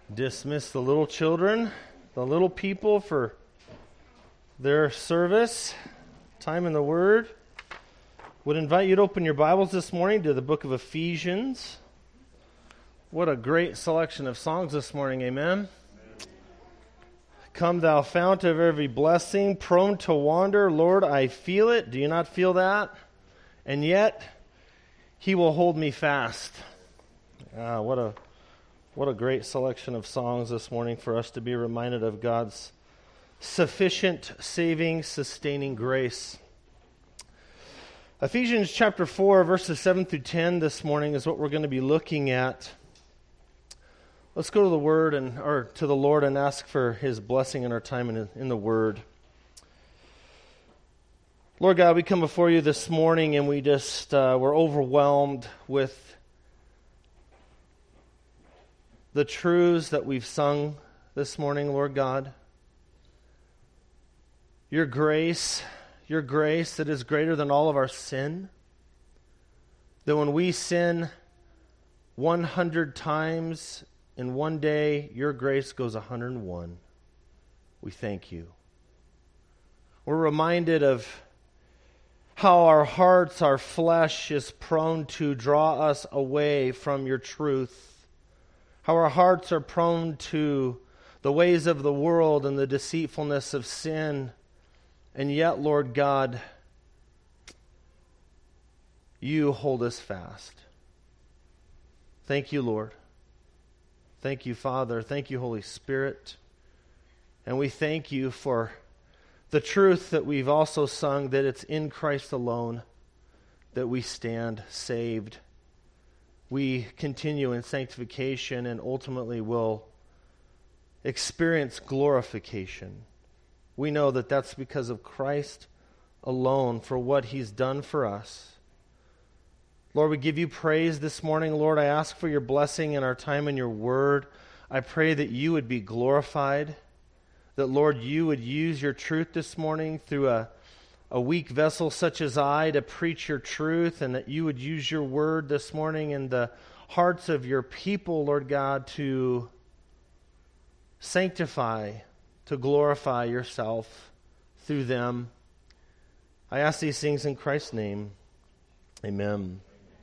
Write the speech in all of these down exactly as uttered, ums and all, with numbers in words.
dismiss the little children, the little people for their service, time in the Word. Would invite you to open your Bibles this morning to the book of Ephesians. What a great selection of songs this morning, amen? Come thou fount of every blessing, prone to wander, Lord, I feel it. Do you not feel that? And yet, He will hold me fast. Ah, what a what a great selection of songs this morning for us to be reminded of God's sufficient, saving, sustaining grace. Ephesians chapter four, verses seven through ten this morning is what we're going to be looking at. Let's go to the Word and or to the Lord and ask for His blessing in our time in, in the Word. Lord God, we come before you this morning and we just uh, we're overwhelmed with the truths that we've sung this morning, Lord God. Your grace, your grace that is greater than all of our sin. That when we sin one hundred times in one day, your grace goes one hundred one. We thank you. We're reminded of how our hearts, our flesh is prone to draw us away from your truth. How our hearts are prone to the ways of the world and the deceitfulness of sin. And yet, Lord God, you hold us fast. Thank you, Lord. Thank you, Father. Thank you, Holy Spirit. And we thank you for the truth that we've also sung, that it's in Christ alone that we stand saved. We continue in sanctification and ultimately will experience glorification. We know that that's because of Christ alone, for what He's done for us. Lord, we give you praise this morning. Lord, I ask for your blessing in our time in your word. I pray that you would be glorified, that, Lord, you would use your truth this morning through a a weak vessel such as I to preach your truth, and that you would use your word this morning in the hearts of your people, Lord God, to sanctify, to glorify yourself through them. I ask these things in Christ's name. Amen.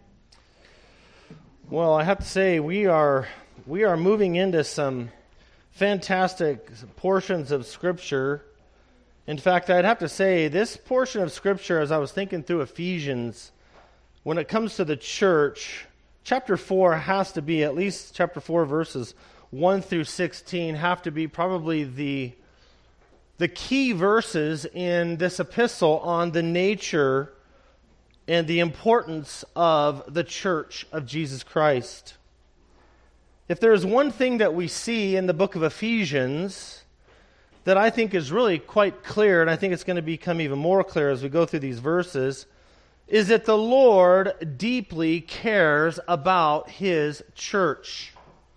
Well, I have to say, we are we are moving into some fantastic portions of Scripture. In fact, I'd have to say, this portion of Scripture, as I was thinking through Ephesians, when it comes to the church, chapter four has to be, at least chapter four, verses one through sixteen, have to be probably the, the key verses in this epistle on the nature and the importance of the church of Jesus Christ. If there is one thing that we see in the book of Ephesians that I think is really quite clear, and I think it's going to become even more clear as we go through these verses, is that the Lord deeply cares about His church.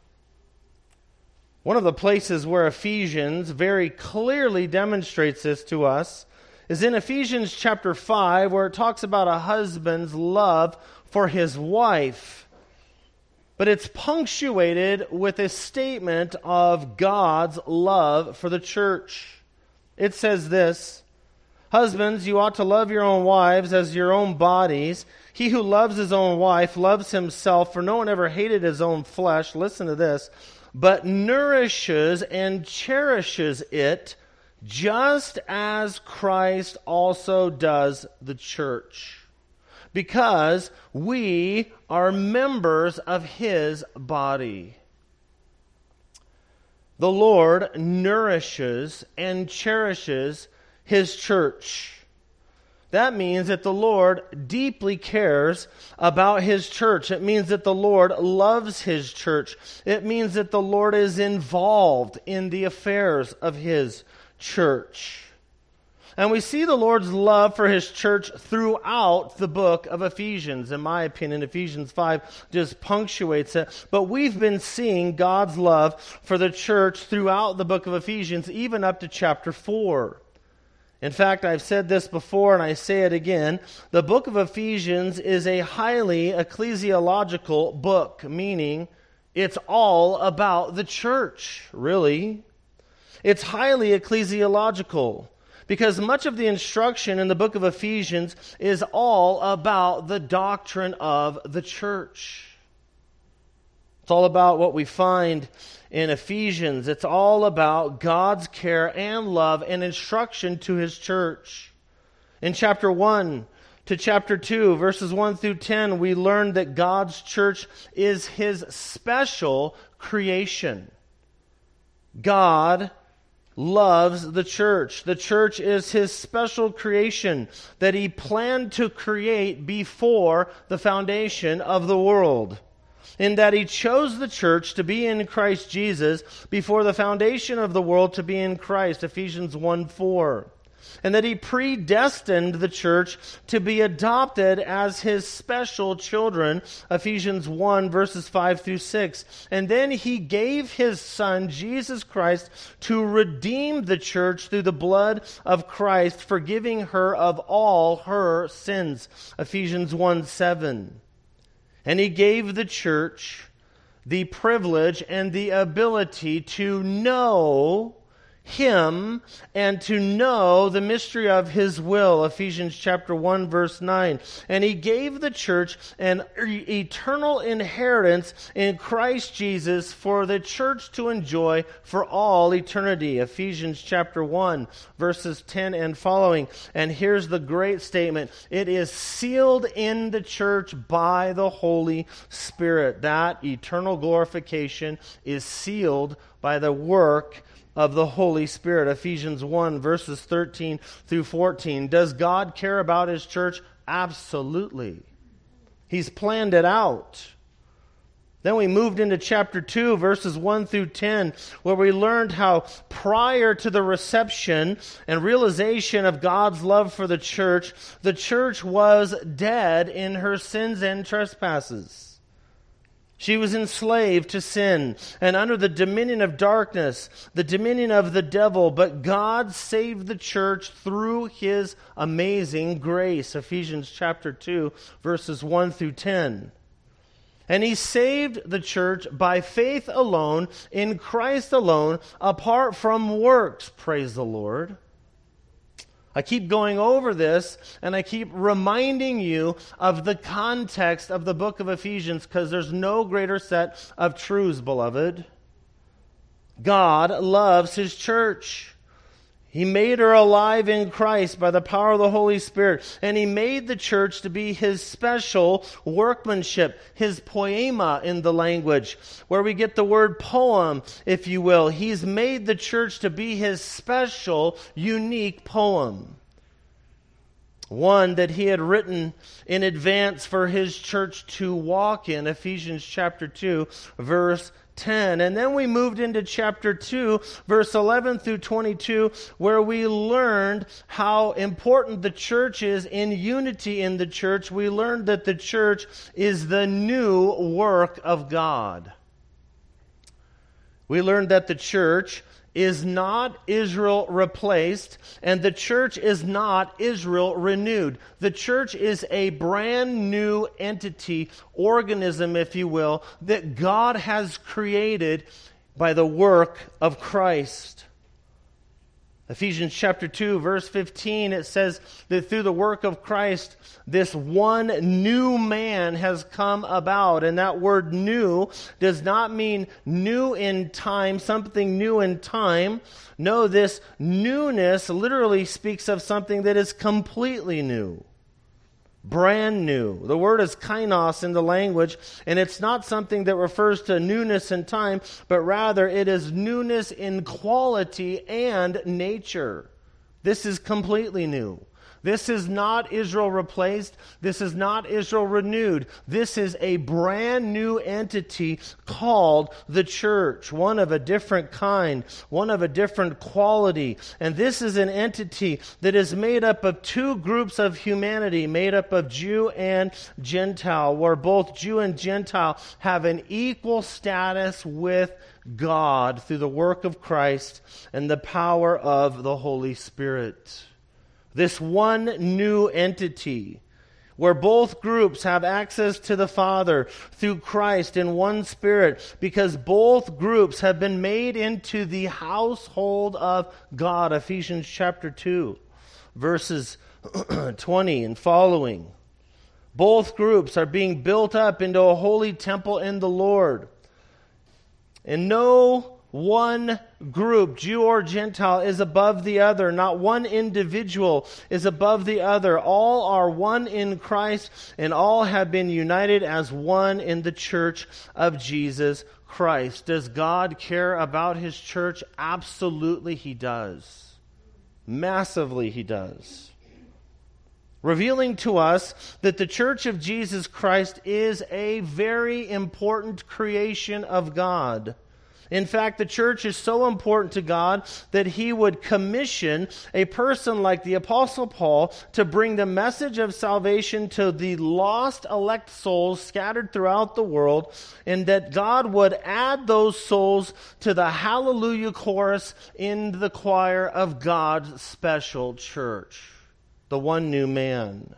One of the places where Ephesians very clearly demonstrates this to us is in Ephesians chapter five, where it talks about a husband's love for his wife. But it's punctuated with a statement of God's love for the church. It says this: Husbands, you ought to love your own wives as your own bodies. He who loves his own wife loves himself, for no one ever hated his own flesh. Listen to this. But nourishes and cherishes it, just as Christ also does the church, because we are members of His body. The Lord nourishes and cherishes His church. That means that the Lord deeply cares about His church. It means that the Lord loves His church. It means that the Lord is involved in the affairs of His church. And we see the Lord's love for His church throughout the book of Ephesians. In my opinion, Ephesians five just punctuates it. But we've been seeing God's love for the church throughout the book of Ephesians, even up to chapter four. In fact, I've said this before and I say it again. The book of Ephesians is a highly ecclesiological book, meaning It's all about the church, really. It's highly ecclesiological, because much of the instruction in the book of Ephesians is all about the doctrine of the church. It's all about what we find in Ephesians. It's all about God's care and love and instruction to His church. In chapter one to chapter two, verses one through ten, we learn that God's church is His special creation. God loves the church. The church is His special creation that He planned to create before the foundation of the world, in that He chose the church to be in Christ Jesus before the foundation of the world to be in Christ, Ephesians one four. And that He predestined the church to be adopted as His special children, Ephesians one, verses five through six. And then He gave His Son, Jesus Christ, to redeem the church through the blood of Christ, forgiving her of all her sins, Ephesians one seven. And He gave the church the privilege and the ability to know Him and to know the mystery of His will, Ephesians chapter one, verse nine. And He gave the church an eternal inheritance in Christ Jesus for the church to enjoy for all eternity, Ephesians chapter one, verses ten and following. And here's the great statement: it is sealed in the church by the Holy Spirit. That eternal glorification is sealed by the work of the Holy Spirit. Ephesians one, verses thirteen through fourteen. Does God care about His church? Absolutely. He's planned it out. Then we moved into chapter two, verses one through ten, where we learned how prior to the reception and realization of God's love for the church, the church was dead in her sins and trespasses. She was enslaved to sin and under the dominion of darkness, the dominion of the devil, but God saved the church through His amazing grace. Ephesians chapter two, verses one through ten. And He saved the church by faith alone, in Christ alone, apart from works. Praise the Lord. I keep going over this, and I keep reminding you of the context of the book of Ephesians, because there's no greater set of truths, beloved. God loves His church. He made her alive in Christ by the power of the Holy Spirit. And He made the church to be His special workmanship, His poema in the language, where we get the word poem, if you will. He's made the church to be His special, unique poem. One that He had written in advance for His church to walk in, Ephesians chapter two, verse ten. And then we moved into chapter two, verse eleven through twenty-two, where we learned how important the church is in unity in the church. We learned that the church is the new work of God. We learned that the church is not Israel replaced, and the church is not Israel renewed. The church is a brand new entity, organism, if you will, that God has created by the work of Christ. Ephesians chapter two, verse fifteen, it says that through the work of Christ, this one new man has come about. And that word new does not mean new in time, something new in time. No, this newness literally speaks of something that is completely new. Brand new. The word is kainos in the language, and it's not something that refers to newness in time, but rather it is newness in quality and nature. This is completely new. This is not Israel replaced. This is not Israel renewed. This is a brand new entity called the church, one of a different kind, one of a different quality. And this is an entity that is made up of two groups of humanity, made up of Jew and Gentile, where both Jew and Gentile have an equal status with God through the work of Christ and the power of the Holy Spirit. This one new entity, where both groups have access to the Father through Christ in one Spirit, because both groups have been made into the household of God. Ephesians chapter two, verses twenty and following. Both groups are being built up into a holy temple in the Lord. And no one group, Jew or Gentile, is above the other. Not one individual is above the other. All are one in Christ, and all have been united as one in the church of Jesus Christ. Does God care about His church? Absolutely He does. Massively He does. Revealing to us that the church of Jesus Christ is a very important creation of God. In fact, the church is so important to God that He would commission a person like the Apostle Paul to bring the message of salvation to the lost elect souls scattered throughout the world, and that God would add those souls to the hallelujah chorus in the choir of God's special church, the one new man,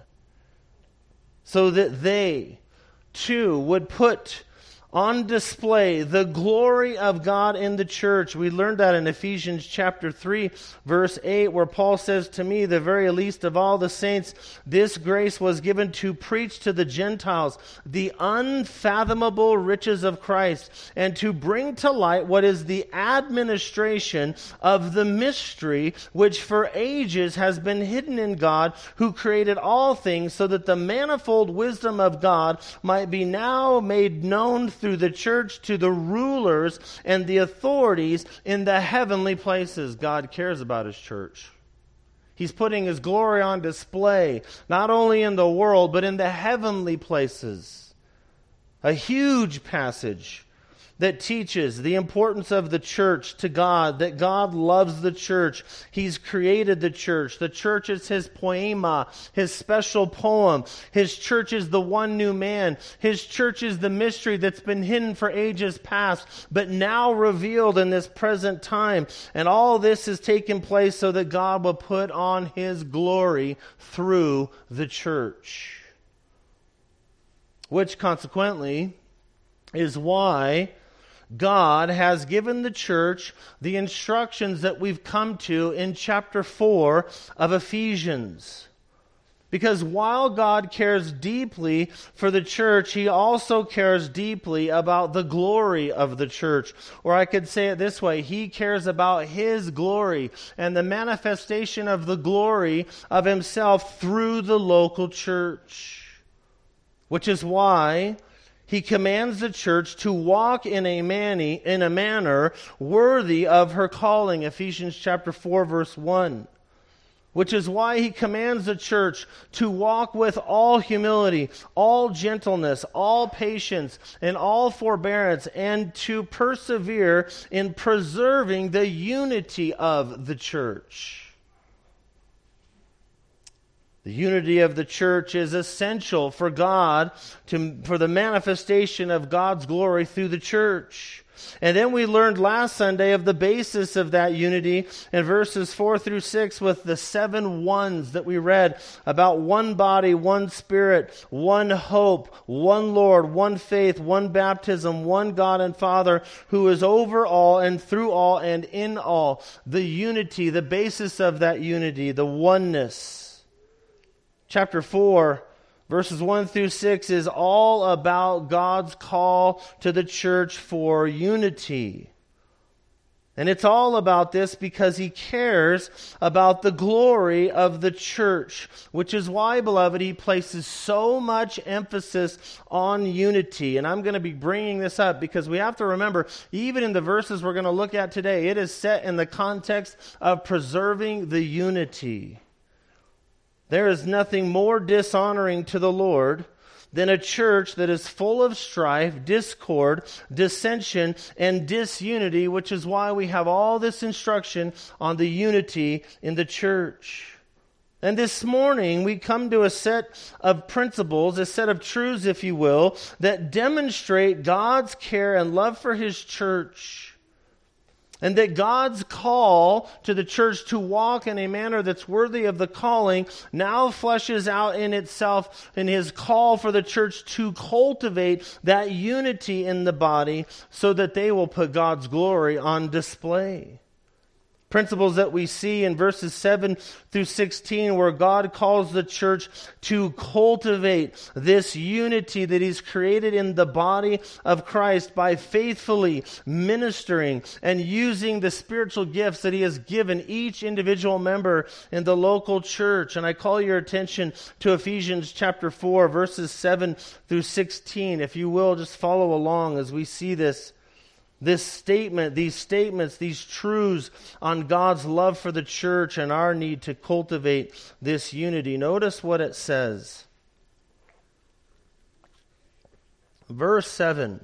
so that they too would put on display the glory of God in the church. We learned that in Ephesians chapter three, verse eight, where Paul says, "To me, the very least of all the saints, this grace was given to preach to the Gentiles the unfathomable riches of Christ, and to bring to light what is the administration of the mystery which for ages has been hidden in God, who created all things, so that the manifold wisdom of God might be now made known through the church to the rulers and the authorities in the heavenly places." God cares about His church. He's putting His glory on display, not only in the world, but in the heavenly places. A huge passage that teaches the importance of the church to God, that God loves the church. He's created the church. The church is His poema, His special poem. His church is the one new man. His church is the mystery that's been hidden for ages past, but now revealed in this present time. And all this has taken place so that God will put on His glory through the church. Which consequently is why God has given the church the instructions that we've come to in chapter four of Ephesians. Because while God cares deeply for the church, He also cares deeply about the glory of the church. Or I could say it this way: He cares about His glory and the manifestation of the glory of Himself through the local church. Which is why He commands the church to walk in a manny, in a manner worthy of her calling, Ephesians chapter four, verse one. Which is why He commands the church to walk with all humility, all gentleness, all patience, and all forbearance, and to persevere in preserving the unity of the church. The unity of the church is essential for God, to, for the manifestation of God's glory through the church. And then we learned last Sunday of the basis of that unity in verses four through six with the seven ones that we read about one body, one Spirit, one hope, one Lord, one faith, one baptism, one God and Father who is over all and through all and in all. The unity, the basis of that unity, the oneness. Chapter four, verses one through six is all about God's call to the church for unity. And it's all about this because He cares about the glory of the church, which is why, beloved, He places so much emphasis on unity. And I'm going to be bringing this up because we have to remember, even in the verses we're going to look at today, it is set in the context of preserving the unity. There is nothing more dishonoring to the Lord than a church that is full of strife, discord, dissension, and disunity, which is why we have all this instruction on the unity in the church. And this morning we come to a set of principles, a set of truths, if you will, that demonstrate God's care and love for His church. And that God's call to the church to walk in a manner that's worthy of the calling now fleshes out in itself in his call for the church to cultivate that unity in the body so that they will put God's glory on display. Principles that we see in verses seven through sixteen, where God calls the church to cultivate this unity that he's created in the body of Christ by faithfully ministering and using the spiritual gifts that he has given each individual member in the local church. And I call your attention to Ephesians chapter four, verses seven through sixteen. If you will, just follow along as we see this. This statement, these statements, these truths on God's love for the church and our need to cultivate this unity. Notice what it says. Verse seven.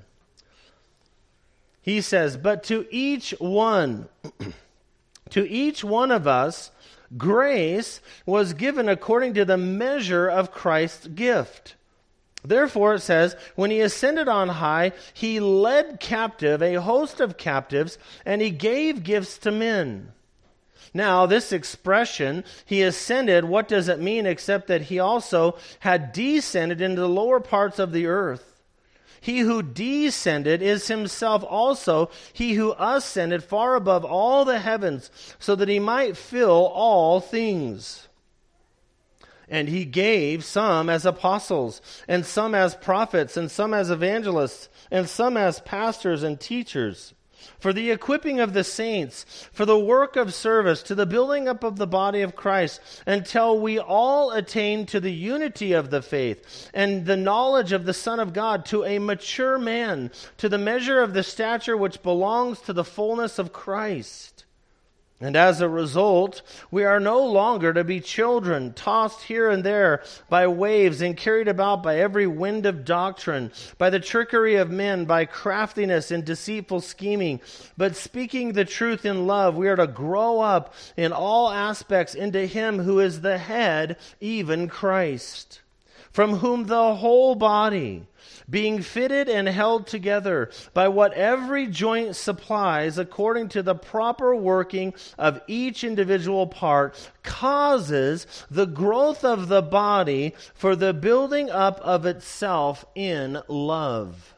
He says, "But to each one, to each one of us, grace was given according to the measure of Christ's gift. Therefore, it says, when he ascended on high, he led captive a host of captives, and he gave gifts to men." Now, this expression, he ascended, what does it mean except that he also had descended into the lower parts of the earth? He who descended is himself also he who ascended far above all the heavens, so that he might fill all things. And he gave some as apostles, and some as prophets, and some as evangelists, and some as pastors and teachers, for the equipping of the saints, for the work of service, to the building up of the body of Christ, until we all attain to the unity of the faith, and the knowledge of the Son of God, to a mature man, to the measure of the stature which belongs to the fullness of Christ. And as a result, we are no longer to be children, tossed here and there by waves and carried about by every wind of doctrine, by the trickery of men, by craftiness and deceitful scheming. But speaking the truth in love, we are to grow up in all aspects into him who is the head, even Christ, from whom the whole body, being fitted and held together by what every joint supplies according to the proper working of each individual part, causes the growth of the body for the building up of itself in love.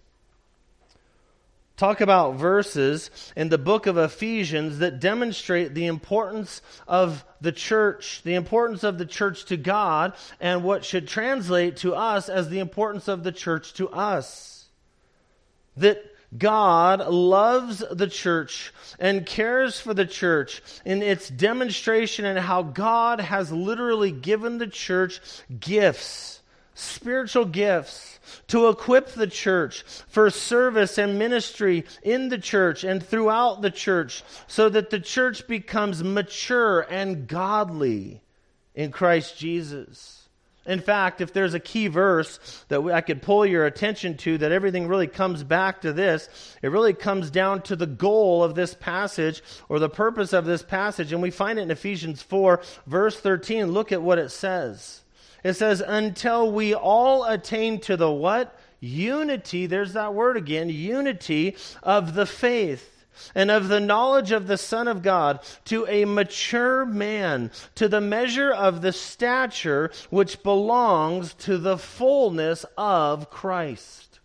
Talk about verses in the book of Ephesians that demonstrate the importance of the church, the importance of the church to God, and what should translate to us as the importance of the church to us. That God loves the church and cares for the church in its demonstration and how God has literally given the church gifts, spiritual gifts, to equip the church for service and ministry in the church and throughout the church, so that the church becomes mature and godly in Christ Jesus. In fact, if there's a key verse that I could pull your attention to, that everything really comes back to this, it really comes down to the goal of this passage, or the purpose of this passage, and we find it in Ephesians four, verse thirteen. Look at what it says. It says, until we all attain to the what? Unity, there's that word again, unity of the faith and of the knowledge of the Son of God, to a mature man, to the measure of the stature which belongs to the fullness of Christ.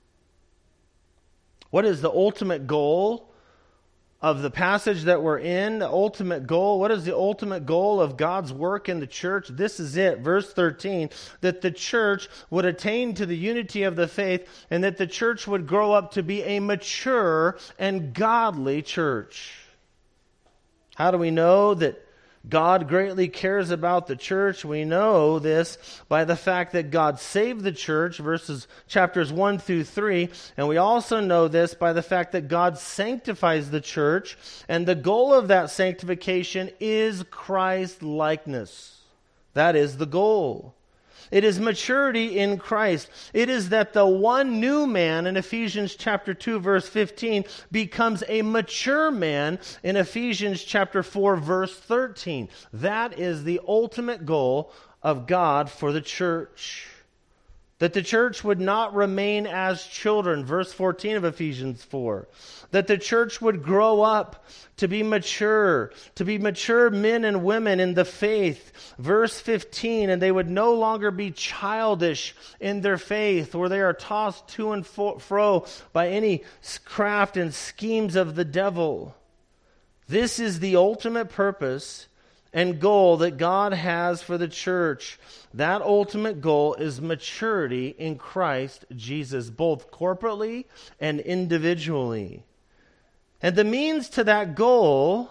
What is the ultimate goal of the passage that we're in? The ultimate goal. What is the ultimate goal of God's work in the church? This is it. Verse thirteen, that the church would attain to the unity of the faith, and that the church would grow up to be a mature and godly church. How do we know that God greatly cares about the church? We know this by the fact that God saved the church, verses chapters one through three, and we also know this by the fact that God sanctifies the church, and the goal of that sanctification is Christ-likeness. That is the goal. It is maturity in Christ. It is that the one new man in Ephesians chapter two, verse fifteen, becomes a mature man in Ephesians chapter four, verse thirteen. That is the ultimate goal of God for the church. That the church would not remain as children, verse fourteen of Ephesians four. That the church would grow up to be mature, to be mature men and women in the faith, verse fifteen, and they would no longer be childish in their faith, where they are tossed to and fro by any craft and schemes of the devil. This is the ultimate purpose and goal that God has for the church. That ultimate goal is maturity in Christ Jesus, both corporately and individually. And the means to that goal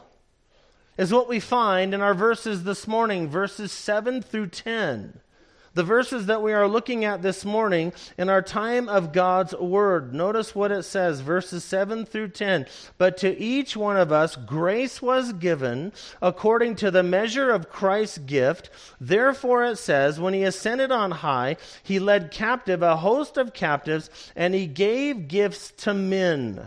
is what we find in our verses this morning, verses seven through ten. The verses that we are looking at this morning in our time of God's Word. Notice what it says, verses seven through ten. But to each one of us grace was given according to the measure of Christ's gift. Therefore it says, when he ascended on high, he led captive a host of captives, and he gave gifts to men.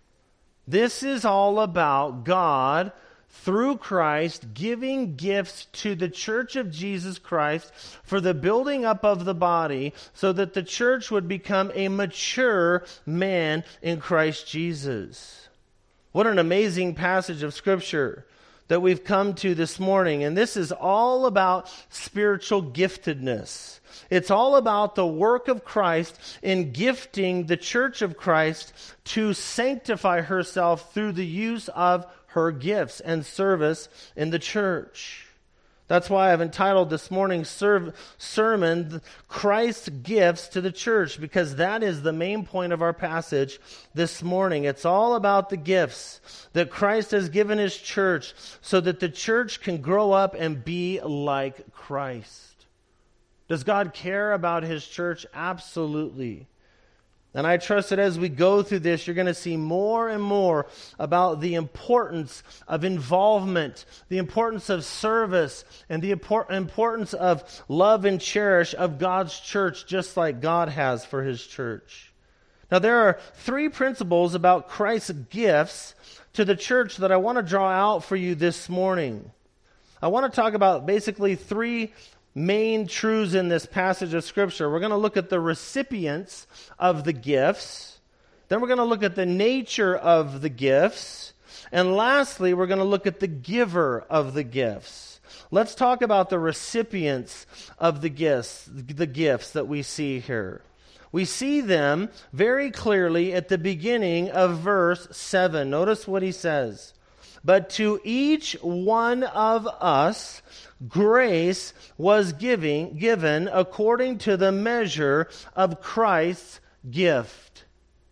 This is all about God through Christ, giving gifts to the church of Jesus Christ for the building up of the body so that the church would become a mature man in Christ Jesus. What an amazing passage of Scripture that we've come to this morning. And this is all about spiritual giftedness. It's all about the work of Christ in gifting the church of Christ to sanctify herself through the use of her gifts and service in the church. That's why I've entitled this morning's serv- sermon, Christ's Gifts to the Church, because that is the main point of our passage this morning. It's all about the gifts that Christ has given his church so that the church can grow up and be like Christ. Does God care about his church? Absolutely. And I trust that as we go through this, you're going to see more and more about the importance of involvement, the importance of service, and the import- importance of love and cherish of God's church, just like God has for his church. Now, there are three principles about Christ's gifts to the church that I want to draw out for you this morning. I want to talk about basically three main truths in this passage of Scripture. We're going to look at the recipients of the gifts. Then we're going to look at the nature of the gifts. And lastly, we're going to look at the giver of the gifts. Let's talk about the recipients of the gifts, the gifts that we see here. We see them very clearly at the beginning of verse seven. Notice what he says. But to each one of us grace was giving, given according to the measure of Christ's gift.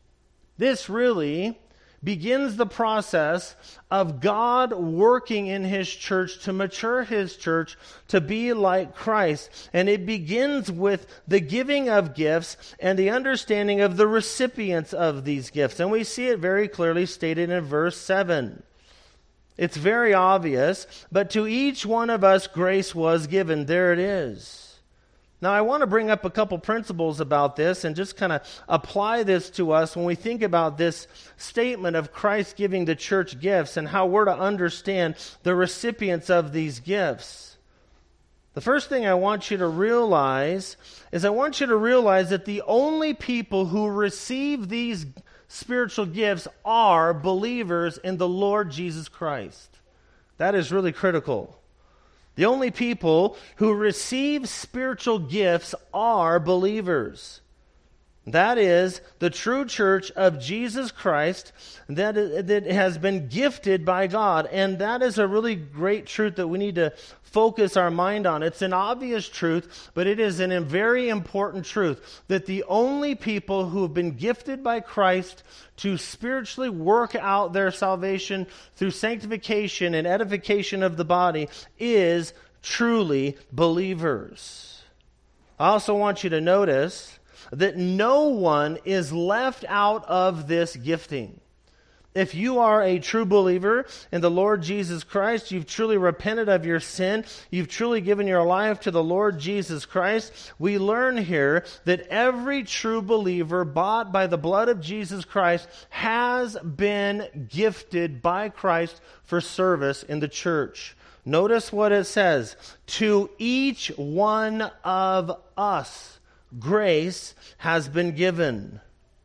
This really begins the process of God working in his church to mature his church to be like Christ. And it begins with the giving of gifts and the understanding of the recipients of these gifts. And we see it very clearly stated in verse seven. It's very obvious, but to each one of us grace was given. There it is. Now, I want to bring up a couple principles about this and just kind of apply this to us when we think about this statement of Christ giving the church gifts and how we're to understand the recipients of these gifts. The first thing I want you to realize is I want you to realize that the only people who receive these spiritual gifts are believers in the Lord Jesus Christ. That is really critical. The only people who receive spiritual gifts are believers. That is the true church of Jesus Christ that, that has been gifted by God. And that is a really great truth that we need to focus our mind on. It's an obvious truth, but it is a very important truth that the only people who have been gifted by Christ to spiritually work out their salvation through sanctification and edification of the body is truly believers. I also want you to notice that no one is left out of this gifting. If you are a true believer in the Lord Jesus Christ, you've truly repented of your sin, you've truly given your life to the Lord Jesus Christ, we learn here that every true believer bought by the blood of Jesus Christ has been gifted by Christ for service in the church. Notice what it says, to each one of us. grace has been given.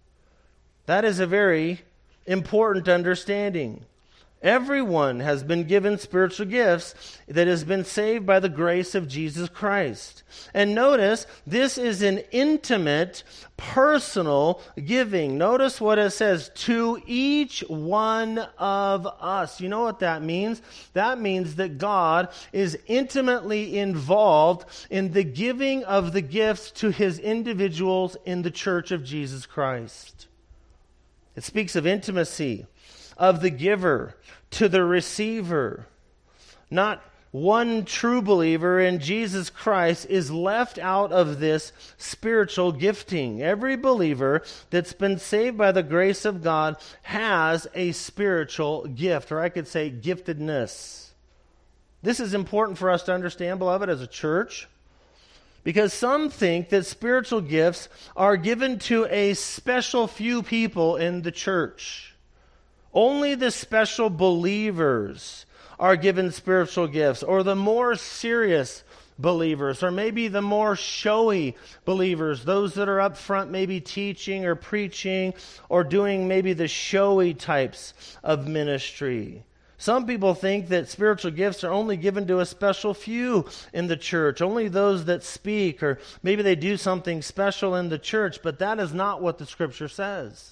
That is a very important understanding. Everyone has been given spiritual gifts that has been saved by the grace of Jesus Christ. And notice, this is an intimate, personal giving. Notice what it says, to each one of us. You know what that means? That means that God is intimately involved in the giving of the gifts to his individuals in the church of Jesus Christ. It speaks of intimacy of the giver to the receiver. Not one true believer in Jesus Christ is left out of this spiritual gifting. Every believer that's been saved by the grace of God has a spiritual gift, or I could say giftedness. This is important for us to understand, beloved, as a church, because some think that spiritual gifts are given to a special few people in the church. Only the special believers are given spiritual gifts, or the more serious believers, or maybe the more showy believers, those that are up front maybe teaching or preaching or doing maybe the showy types of ministry. Some people think that spiritual gifts are only given to a special few in the church, only those that speak, or maybe they do something special in the church, but that is not what the Scripture says.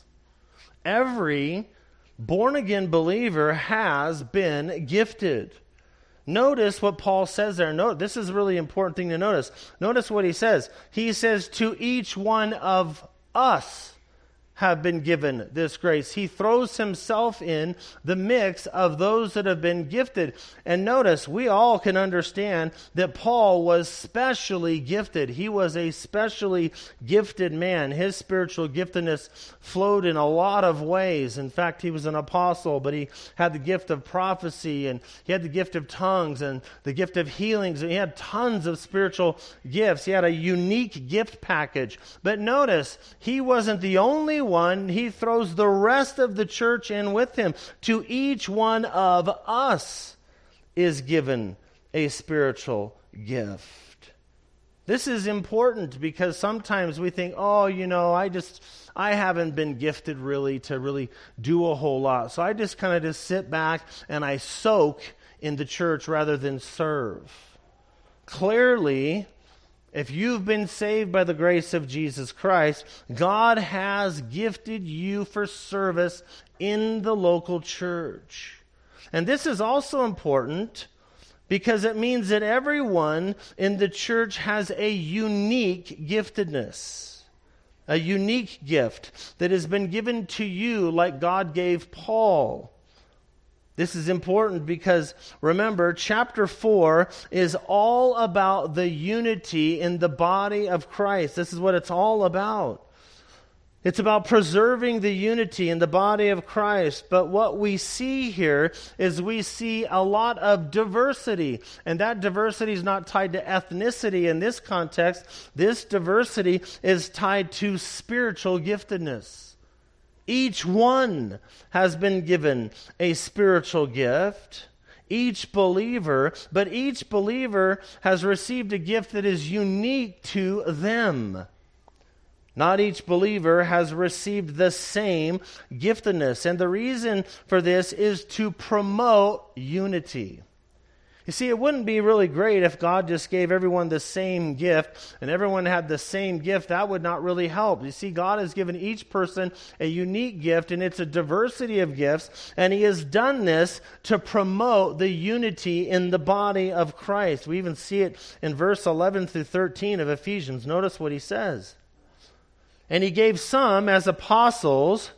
Every born-again believer has been gifted. Notice what Paul says there. Note, this is a really important thing to notice. Notice what he says. He says, to each one of us have been given this grace. He throws himself in the mix of those that have been gifted. And notice, we all can understand that Paul was specially gifted. He was a specially gifted man. His spiritual giftedness flowed in a lot of ways. In fact, he was an apostle, but he had the gift of prophecy, and he had the gift of tongues, and the gift of healings, and he had tons of spiritual gifts. He had a unique gift package. But notice, he wasn't the only one. One, he throws the rest of the church in with him. To each one of us is given a spiritual gift. This is important because sometimes we think, oh, you know, I just, I haven't been gifted really to really do a whole lot. So I just kind of just sit back and I soak in the church rather than serve. Clearly, if you've been saved by the grace of Jesus Christ, God has gifted you for service in the local church. And this is also important because it means that everyone in the church has a unique giftedness, a unique gift that has been given to you like God gave Paul. This is important because, remember, chapter four is all about the unity in the body of Christ. This is what it's all about. It's about preserving the unity in the body of Christ. But what we see here is we see a lot of diversity. And that diversity is not tied to ethnicity in this context. This diversity is tied to spiritual giftedness. Each one has been given a spiritual gift, each believer, but each believer has received a gift that is unique to them. Not each believer has received the same giftedness, and the reason for this is to promote unity. You see, it wouldn't be really great if God just gave everyone the same gift and everyone had the same gift. That would not really help. You see, God has given each person a unique gift, and it's a diversity of gifts, and He has done this to promote the unity in the body of Christ. We even see it in verse eleven through thirteen of Ephesians. Notice what he says. And He gave some as apostles,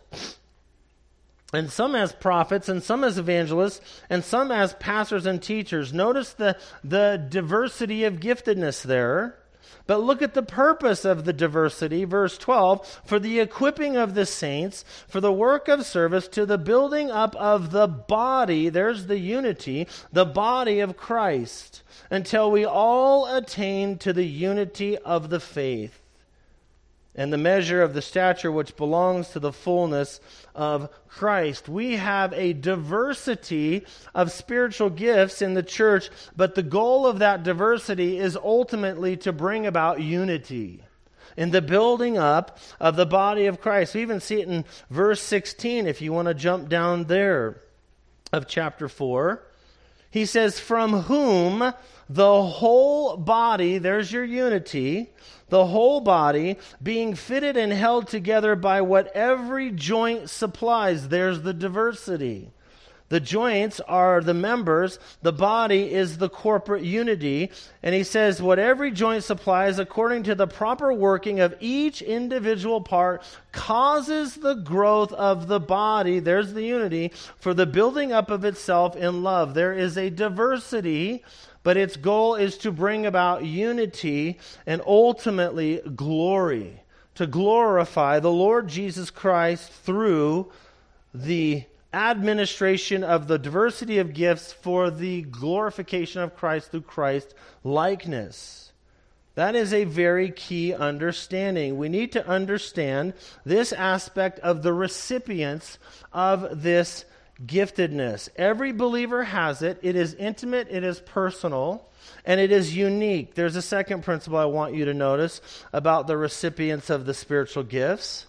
and some as prophets, and some as evangelists, and some as pastors and teachers. Notice the, the diversity of giftedness there. But look at the purpose of the diversity. Verse twelve, for the equipping of the saints, for the work of service, to the building up of the body, there's the unity, the body of Christ, until we all attain to the unity of the faith and the measure of the stature which belongs to the fullness of Christ. We have a diversity of spiritual gifts in the church, but the goal of that diversity is ultimately to bring about unity. in the building up of the body of Christ. We even see it in verse sixteen, if you want to jump down there, of chapter four. He says, from whom the whole body, there's your unity, the whole body, being fitted and held together by what every joint supplies. There's the diversity. The joints are the members. The body is the corporate unity. And he says, what every joint supplies, according to the proper working of each individual part, causes the growth of the body, there's the unity, for the building up of itself in love. There is a diversity, but its goal is to bring about unity and ultimately glory, to glorify the Lord Jesus Christ through the administration of the diversity of gifts for the glorification of Christ through Christ likeness. That is a very key understanding. We need to understand this aspect of the recipients of this giftedness. Every believer has it. It is intimate, it is personal, and it is unique. There's a second principle I want you to notice about the recipients of the spiritual gifts.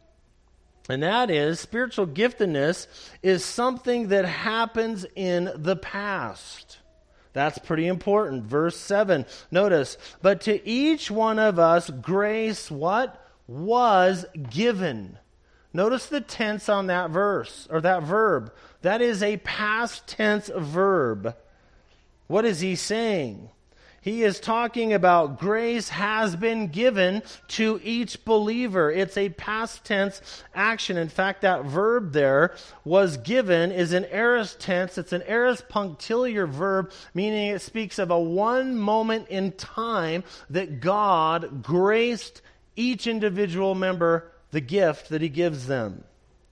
And that is, spiritual giftedness is something that happens in the past. That's pretty important. Verse seven, notice, but to each one of us grace, what? Was given. Notice the tense on that verse, or that verb. That is a past tense verb. What is he saying? He is talking about grace has been given to each believer. It's a past tense action. In fact, that verb there, was given, is an aorist tense. It's an aorist punctiliar verb, meaning it speaks of a one moment in time that God graced each individual member the gift that he gives them.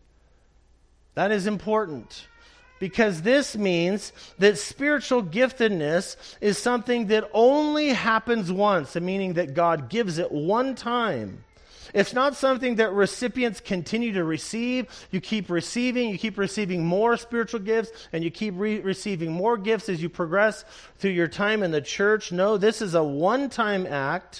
That is important. Because this means that spiritual giftedness is something that only happens once, meaning that God gives it one time. It's not something that recipients continue to receive. You keep receiving, you keep receiving more spiritual gifts, and you keep re- receiving more gifts as you progress through your time in the church. No, this is a one-time act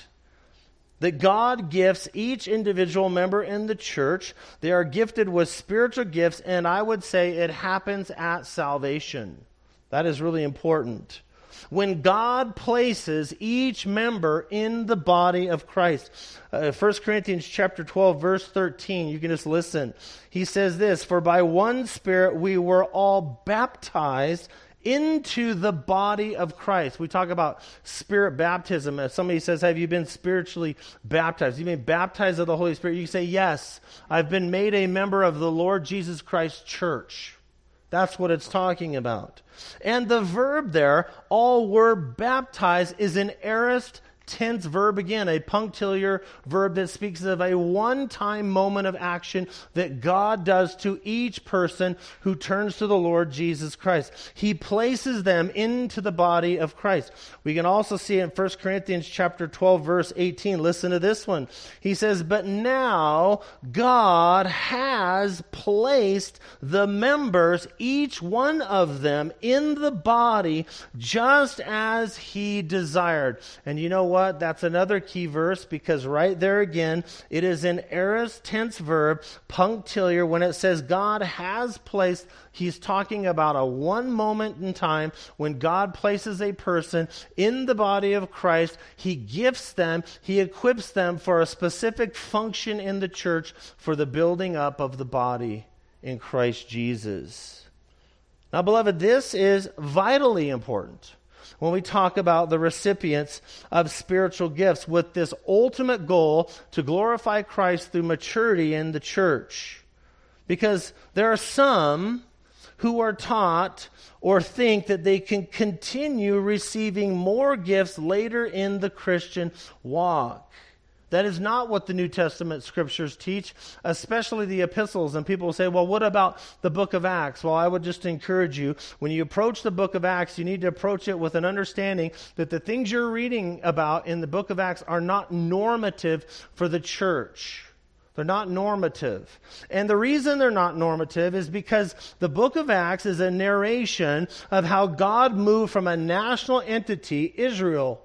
that God gifts each individual member in the church. They are gifted with spiritual gifts, and I would say it happens at salvation. That is really important. When God places each member in the body of Christ. Uh, First Corinthians chapter twelve, verse thirteen, you can just listen. He says this, for by one Spirit we were all baptized into the body of Christ. We talk about spirit baptism. If somebody says, have you been spiritually baptized? You've been baptized of the Holy Spirit. You say, yes, I've been made a member of the Lord Jesus Christ church. That's what it's talking about. And the verb there, all were baptized, is an aorist tense verb again, a punctiliar verb that speaks of a one-time moment of action that God does to each person who turns to the Lord Jesus Christ. He places them into the body of Christ. We can also see in First Corinthians chapter twelve, verse eighteen. Listen to this one. He says, but now God has placed the members, each one of them, in the body just as he desired. And you know what? What? That's another key verse, because right there again, it is an aorist tense verb, punctiliar. When it says God has placed, he's talking about a one moment in time when God places a person in the body of Christ. He gifts them, he equips them for a specific function in the church for the building up of the body in Christ Jesus. Now, beloved, this is vitally important when we talk about the recipients of spiritual gifts, with this ultimate goal to glorify Christ through maturity in the church. Because there are some who are taught or think that they can continue receiving more gifts later in the Christian walk. That is not what the New Testament scriptures teach, especially the epistles. And people will say, well, what about the book of Acts? Well, I would just encourage you, when you approach the book of Acts, you need to approach it with an understanding that the things you're reading about in the book of Acts are not normative for the church. They're not normative. And the reason they're not normative is because the book of Acts is a narration of how God moved from a national entity, Israel,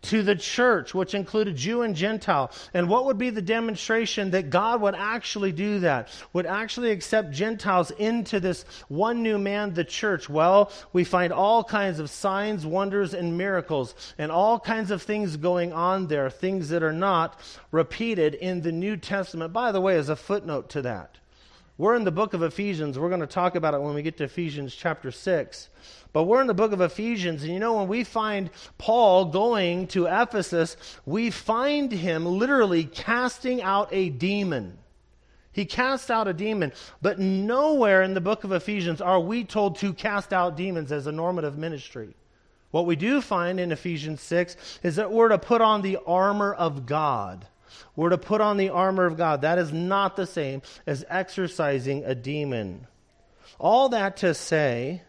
to the church, which included Jew and Gentile. And what would be the demonstration that God would actually do that, would actually accept Gentiles into this one new man, the church? Well, we find all kinds of signs, wonders, and miracles, and all kinds of things going on there, things that are not repeated in the New Testament. By the way, as a footnote to that, we're in the book of Ephesians. We're going to talk about it when we get to Ephesians chapter six. But we're in the book of Ephesians, and you know, when we find Paul going to Ephesus, we find him literally casting out a demon. He cast out a demon, but nowhere in the book of Ephesians are we told to cast out demons as a normative ministry. What we do find in Ephesians six is that we're to put on the armor of God. We're to put on the armor of God. That is not the same as exorcising a demon. All that to say,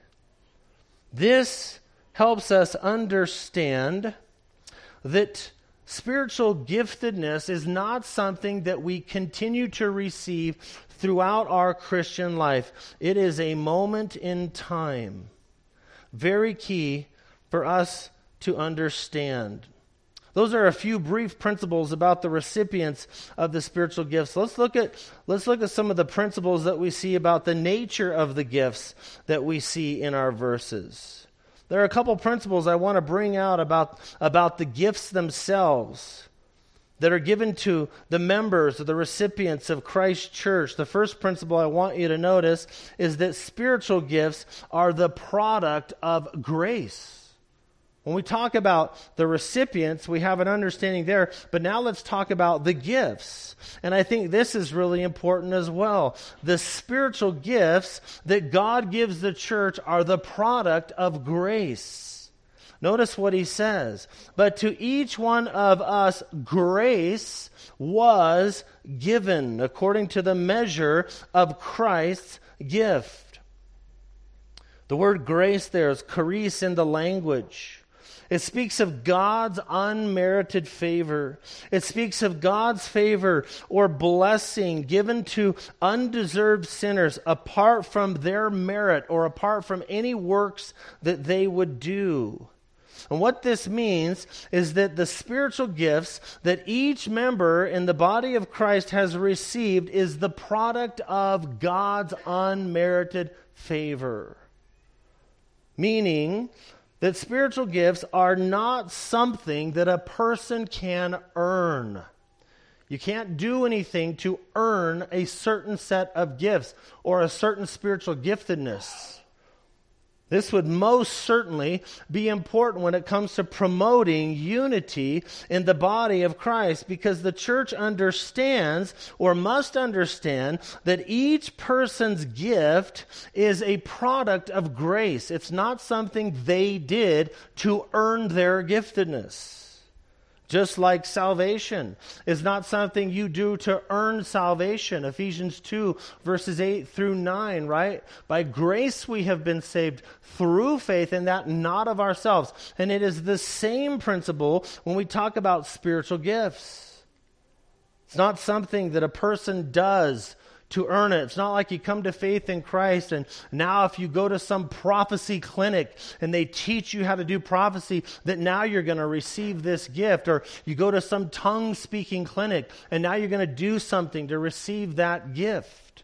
this helps us understand that spiritual giftedness is not something that we continue to receive throughout our Christian life. It is a moment in time. Very key for us to understand. Those are a few brief principles about the recipients of the spiritual gifts. Let's look at let's look at some of the principles that we see about the nature of the gifts that we see in our verses. There are a couple principles I want to bring out about, about the gifts themselves that are given to the members or the recipients of Christ's church. The first principle I want you to notice is that spiritual gifts are the product of grace. When we talk about the recipients, we have an understanding there, but now let's talk about the gifts. And I think this is really important as well. The spiritual gifts that God gives the church are the product of grace. Notice what he says. But to each one of us, grace was given according to the measure of Christ's gift. The word grace there is charis in the language. It speaks of God's unmerited favor. It speaks of God's favor or blessing given to undeserved sinners apart from their merit or apart from any works that they would do. And what this means is that the spiritual gifts that each member in the body of Christ has received is the product of God's unmerited favor. Meaning that spiritual gifts are not something that a person can earn. You can't do anything to earn a certain set of gifts or a certain spiritual giftedness. This would most certainly be important when it comes to promoting unity in the body of Christ, because the church understands or must understand that each person's gift is a product of grace. It's not something they did to earn their giftedness. Just like salvation is not something you do to earn salvation. Ephesians two, verses eight through nine, right? By grace we have been saved through faith, and that not of ourselves. And it is the same principle when we talk about spiritual gifts. It's not something that a person does to earn it. It's not like you come to faith in Christ and now if you go to some prophecy clinic and they teach you how to do prophecy, that now you're going to receive this gift. Or you go to some tongue speaking clinic and now you're going to do something to receive that gift.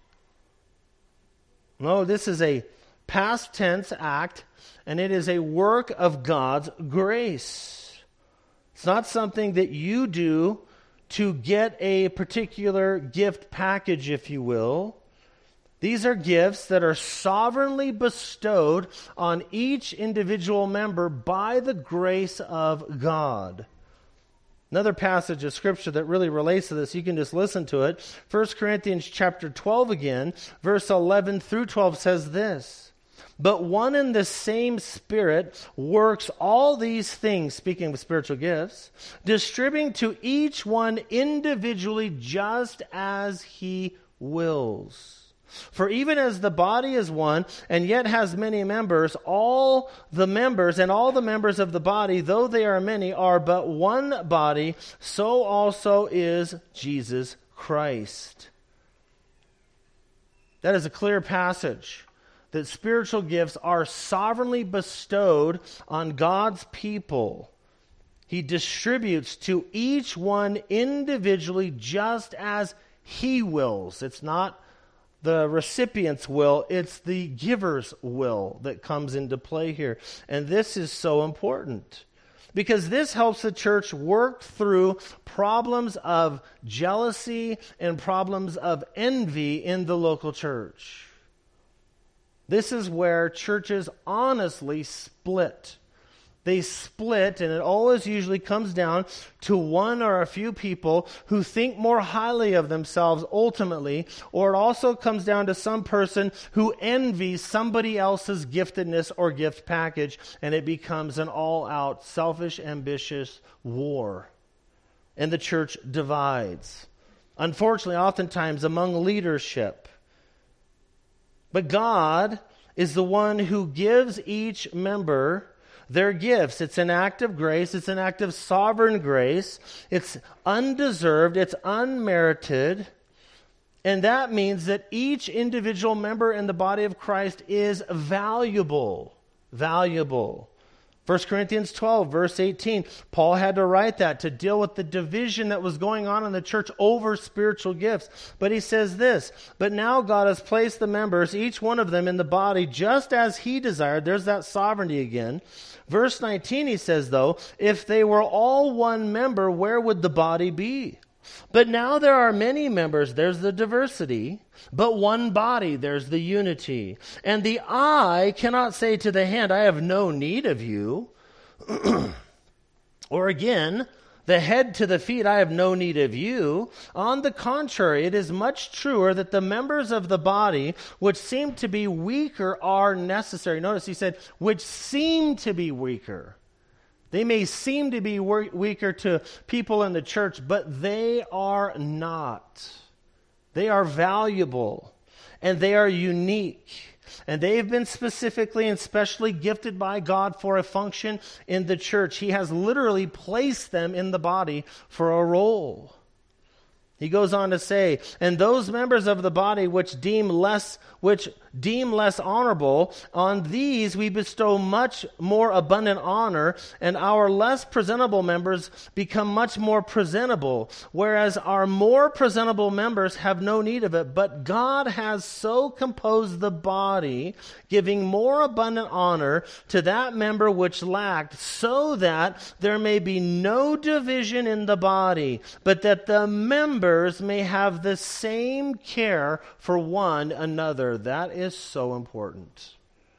No, this is a past tense act, and it is a work of God's grace. It's not something that you do to get a particular gift package, if you will. These are gifts that are sovereignly bestowed on each individual member by the grace of God. Another passage of Scripture that really relates to this, you can just listen to it. First Corinthians chapter twelve again, verse eleven through twelve says this. But one and the same Spirit works all these things, speaking of spiritual gifts, distributing to each one individually just as he wills. For even as the body is one and yet has many members, all the members and all the members of the body, though they are many, are but one body, so also is Jesus Christ. That is a clear passage. That spiritual gifts are sovereignly bestowed on God's people. He distributes to each one individually just as he wills. It's not the recipient's will, it's the giver's will that comes into play here. And this is so important because this helps the church work through problems of jealousy and problems of envy in the local church. This is where churches honestly split. They split, and it always usually comes down to one or a few people who think more highly of themselves ultimately, or it also comes down to some person who envies somebody else's giftedness or gift package, and it becomes an all-out selfish, ambitious war. And the church divides. Unfortunately, oftentimes among leadership. But God is the one who gives each member their gifts. It's an act of grace. It's an act of sovereign grace. It's undeserved. It's unmerited. And that means that each individual member in the body of Christ is valuable. Valuable. First Corinthians twelve, verse eighteen, Paul had to write that to deal with the division that was going on in the church over spiritual gifts. But he says this, but now God has placed the members, each one of them in the body, just as he desired. There's that sovereignty again. Verse nineteen, he says, though, if they were all one member, where would the body be? But now there are many members, there's the diversity, but one body, there's the unity. And the eye cannot say to the hand, I have no need of you. Or again, the head to the feet, I have no need of you. On the contrary, it is much truer that the members of the body, which seem to be weaker, are necessary. Notice he said, which seem to be weaker. They may seem to be weaker to people in the church, but they are not. They are valuable, and they are unique. And they have been specifically and specially gifted by God for a function in the church. He has literally placed them in the body for a role. He goes on to say, and those members of the body which deem less which deem less honorable, on these we bestow much more abundant honor, and our less presentable members become much more presentable, whereas our more presentable members have no need of it. But God has so composed the body, giving more abundant honor to that member which lacked, so that there may be no division in the body, but that the members may have the same care for one another. That is so important.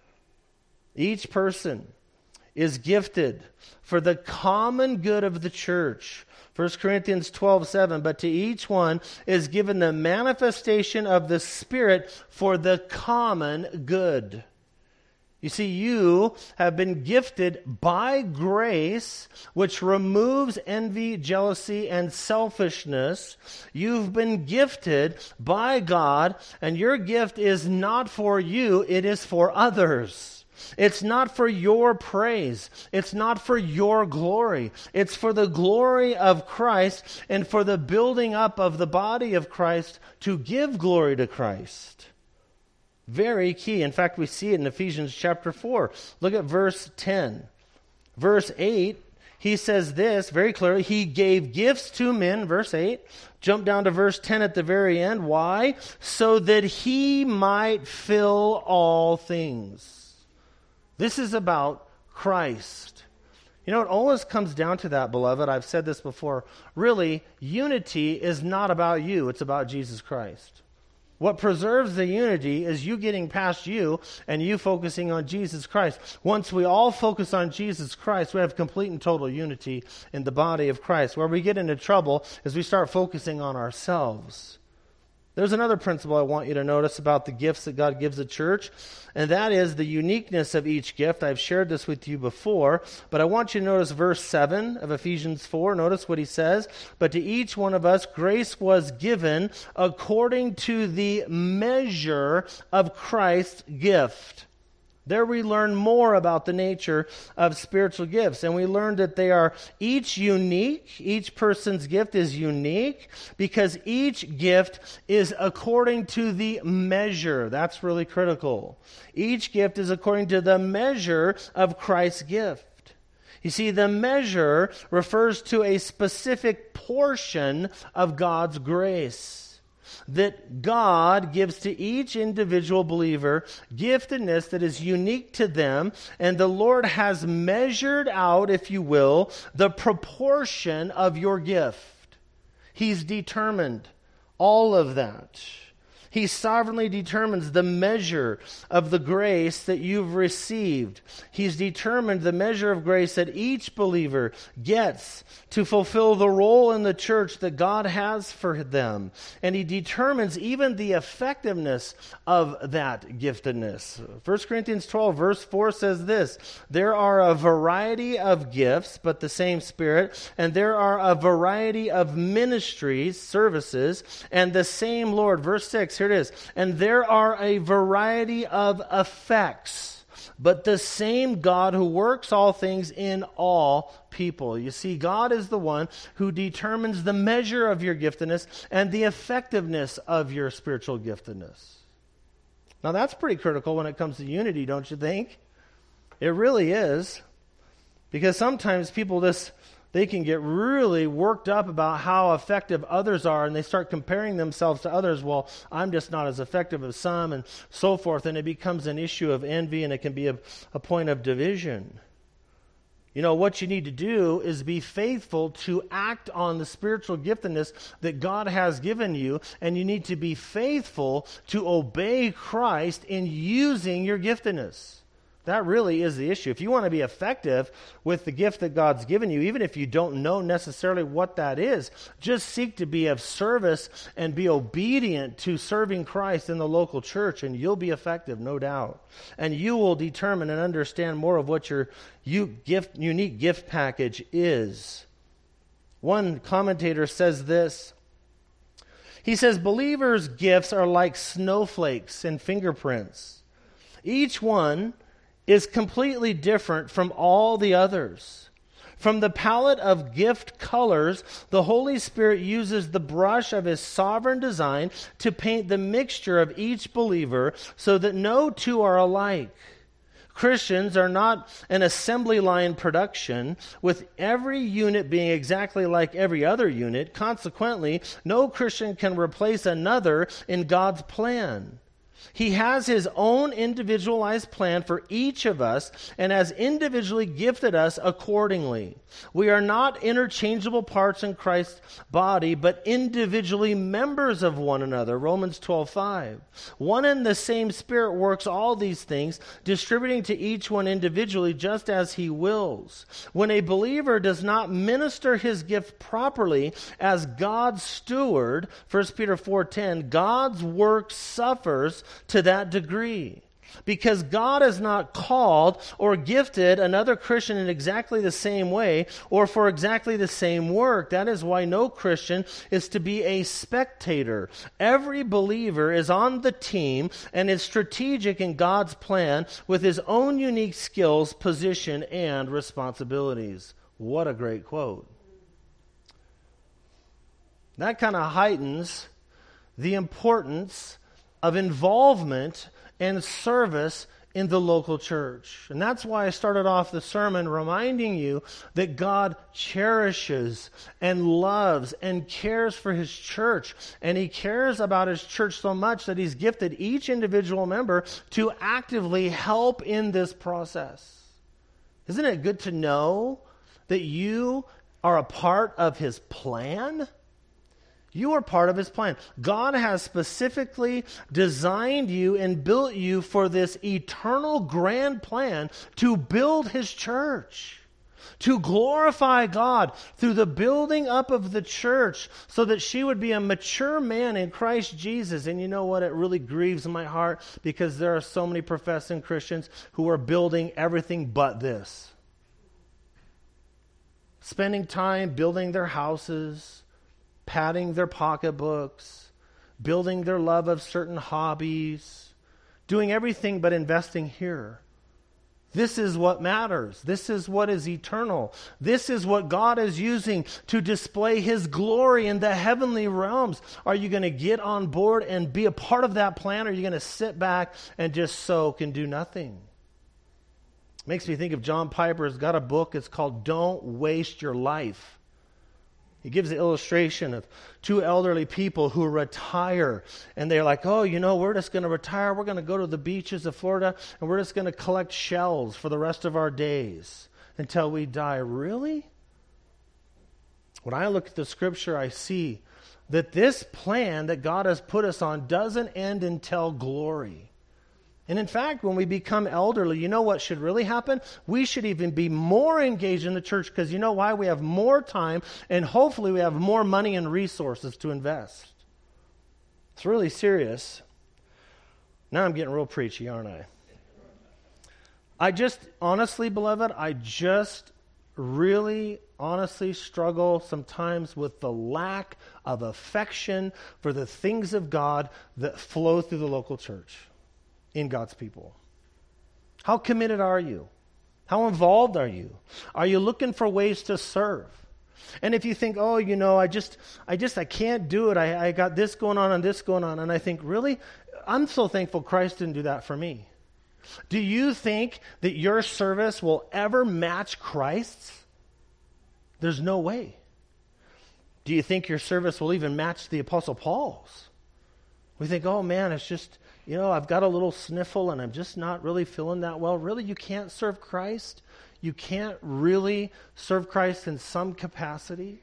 Each person is gifted for the common good of the church. First Corinthians twelve seven, but to each one is given the manifestation of the Spirit for the common good. You see, you have been gifted by grace, which removes envy, jealousy, and selfishness. You've been gifted by God, and your gift is not for you, it is for others. It's not for your praise. It's not for your glory. It's for the glory of Christ and for the building up of the body of Christ to give glory to Christ. Very key. In fact, we see it in Ephesians chapter four. Look at verse ten. Verse eight, he says this very clearly. He gave gifts to men, verse eight. Jump down to verse ten at the very end. Why? So that he might fill all things. This is about Christ. You know, it always comes down to that, beloved. I've said this before. Really, unity is not about you. It's about Jesus Christ. What preserves the unity is you getting past you and you focusing on Jesus Christ. Once we all focus on Jesus Christ, we have complete and total unity in the body of Christ. Where we get into trouble is we start focusing on ourselves. There's another principle I want you to notice about the gifts that God gives the church, and that is the uniqueness of each gift. I've shared this with you before, but I want you to notice verse seven of Ephesians four. Notice what he says. But to each one of us grace was given according to the measure of Christ's gift. There we learn more about the nature of spiritual gifts. And we learned that they are each unique. Each person's gift is unique because each gift is according to the measure. That's really critical. Each gift is according to the measure of Christ's gift. You see, the measure refers to a specific portion of God's grace that God gives to each individual believer, giftedness that is unique to them, and the Lord has measured out, if you will, the proportion of your gift. He's determined all of that. He sovereignly determines the measure of the grace that you've received. He's determined the measure of grace that each believer gets to fulfill the role in the church that God has for them. And He determines even the effectiveness of that giftedness. First Corinthians twelve, verse four says this, there are a variety of gifts, but the same Spirit, and there are a variety of ministries, services, and the same Lord. Verse six, here it is. And there are a variety of effects, but the same God who works all things in all people. You see, God is the one who determines the measure of your giftedness and the effectiveness of your spiritual giftedness. Now that's pretty critical when it comes to unity, don't you think? It really is. Because sometimes people just they can get really worked up about how effective others are, and they start comparing themselves to others. Well, I'm just not as effective as some, and so forth, and it becomes an issue of envy, and it can be a, a point of division. You know, what you need to do is be faithful to act on the spiritual giftedness that God has given you, and you need to be faithful to obey Christ in using your giftedness. That really is the issue. If you want to be effective with the gift that God's given you, even if you don't know necessarily what that is, just seek to be of service and be obedient to serving Christ in the local church, and you'll be effective, no doubt. And you will determine and understand more of what your you gift, unique gift package is. One commentator says this. He says, believers' gifts are like snowflakes and fingerprints. Each one is completely different from all the others. From the palette of gift colors, the Holy Spirit uses the brush of His sovereign design to paint the mixture of each believer so that no two are alike. Christians are not an assembly line production with every unit being exactly like every other unit. Consequently, no Christian can replace another in God's plan. He has His own individualized plan for each of us and has individually gifted us accordingly. We are not interchangeable parts in Christ's body, but individually members of one another. Romans twelve five. One and the same Spirit works all these things, distributing to each one individually just as He wills. When a believer does not minister his gift properly as God's steward, First Peter four ten, God's work suffers to that degree. Because God has not called or gifted another Christian in exactly the same way or for exactly the same work. That is why no Christian is to be a spectator. Every believer is on the team and is strategic in God's plan with his own unique skills, position, and responsibilities. What a great quote. That kind of heightens the importance of involvement and service in the local church. And that's why I started off the sermon reminding you that God cherishes and loves and cares for His church. And He cares about His church so much that He's gifted each individual member to actively help in this process. Isn't it good to know that you are a part of His plan? You are part of His plan. God has specifically designed you and built you for this eternal grand plan to build His church, to glorify God through the building up of the church so that she would be a mature man in Christ Jesus. And you know what? It really grieves my heart because there are so many professing Christians who are building everything but this. Spending time building their houses, padding their pocketbooks, building their love of certain hobbies, doing everything but investing here. This is what matters. This is what is eternal. This is what God is using to display His glory in the heavenly realms. Are you going to get on board and be a part of that plan, or are you going to sit back and just soak and do nothing? Makes me think of John Piper. He's got a book. It's called Don't Waste Your Life. He gives the illustration of two elderly people who retire, and they're like, oh, you know, we're just going to retire. We're going to go to the beaches of Florida, and we're just going to collect shells for the rest of our days until we die. Really? When I look at the scripture, I see that this plan that God has put us on doesn't end until glory. And in fact, when we become elderly, you know what should really happen? We should even be more engaged in the church, because you know why? We have more time, and hopefully we have more money and resources to invest. It's really serious. Now I'm getting real preachy, aren't I? I just, honestly, beloved, I just really honestly struggle sometimes with the lack of affection for the things of God that flow through the local church in God's people. How committed are you? How involved are you? Are you looking for ways to serve? And if you think, oh, you know, I just, I just, I can't do it. I, I got this going on and this going on. And I think, really? I'm so thankful Christ didn't do that for me. Do you think that your service will ever match Christ's? There's no way. Do you think your service will even match the Apostle Paul's? We think, oh man, it's just, you know, I've got a little sniffle and I'm just not really feeling that well. Really, you can't serve Christ? You can't really serve Christ in some capacity?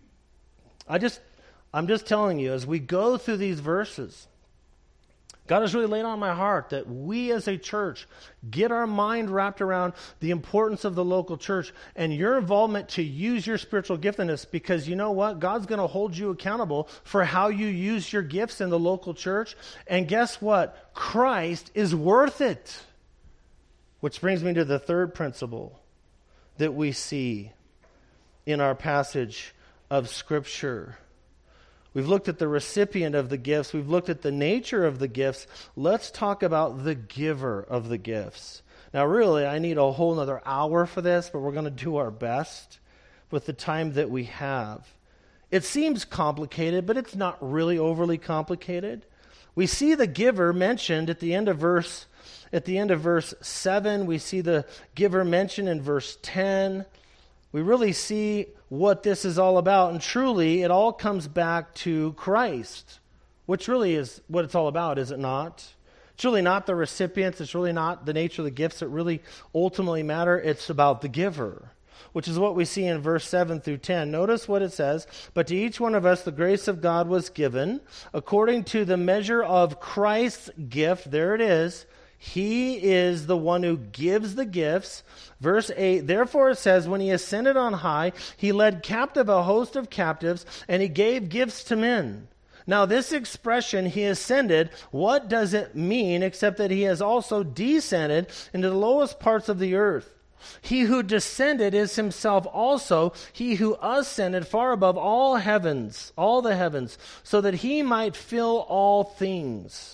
I just, I'm just telling you, as we go through these verses, God has really laid on my heart that we as a church get our mind wrapped around the importance of the local church and your involvement to use your spiritual giftedness, because you know what? God's going to hold you accountable for how you use your gifts in the local church. And guess what? Christ is worth it. Which brings me to the third principle that we see in our passage of Scripture. We've looked at the recipient of the gifts. We've looked at the nature of the gifts. Let's talk about the giver of the gifts. Now, really, I need a whole other hour for this, but we're going to do our best with the time that we have. It seems complicated, but it's not really overly complicated. We see the giver mentioned at the end of verse, at the end of verse seven. We see the giver mentioned in verse ten. We really see what this is all about. And truly, it all comes back to Christ, which really is what it's all about, is it not? It's really not the recipients. It's really not the nature of the gifts that really ultimately matter. It's about the giver, which is what we see in verse seven through ten. Notice what it says. But to each one of us the grace of God was given according to the measure of Christ's gift. There it is. He is the one who gives the gifts. Verse eight, therefore it says, when he ascended on high, he led captive a host of captives, and he gave gifts to men. Now this expression, he ascended, what does it mean except that he has also descended into the lowest parts of the earth? He who descended is himself also he who ascended far above all heavens, all the heavens, so that he might fill all things.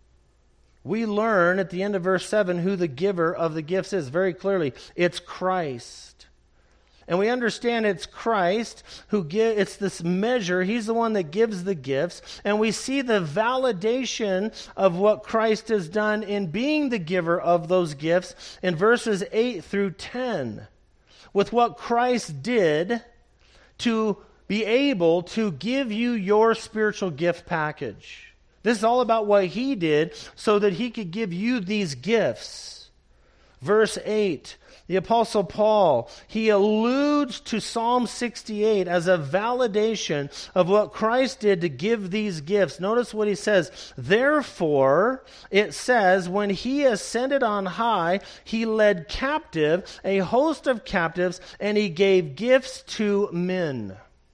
We learn at the end of verse seven who the giver of the gifts is very clearly. It's Christ. And we understand it's Christ who gives, it's this measure. He's the one that gives the gifts. And we see the validation of what Christ has done in being the giver of those gifts in verses eight through ten. With what Christ did to be able to give you your spiritual gift package. This is all about what he did so that he could give you these gifts. Verse eight, the Apostle Paul, he alludes to Psalm sixty-eight as a validation of what Christ did to give these gifts. Notice what he says. Therefore, it says, when he ascended on high, he led captive a host of captives, and he gave gifts to men.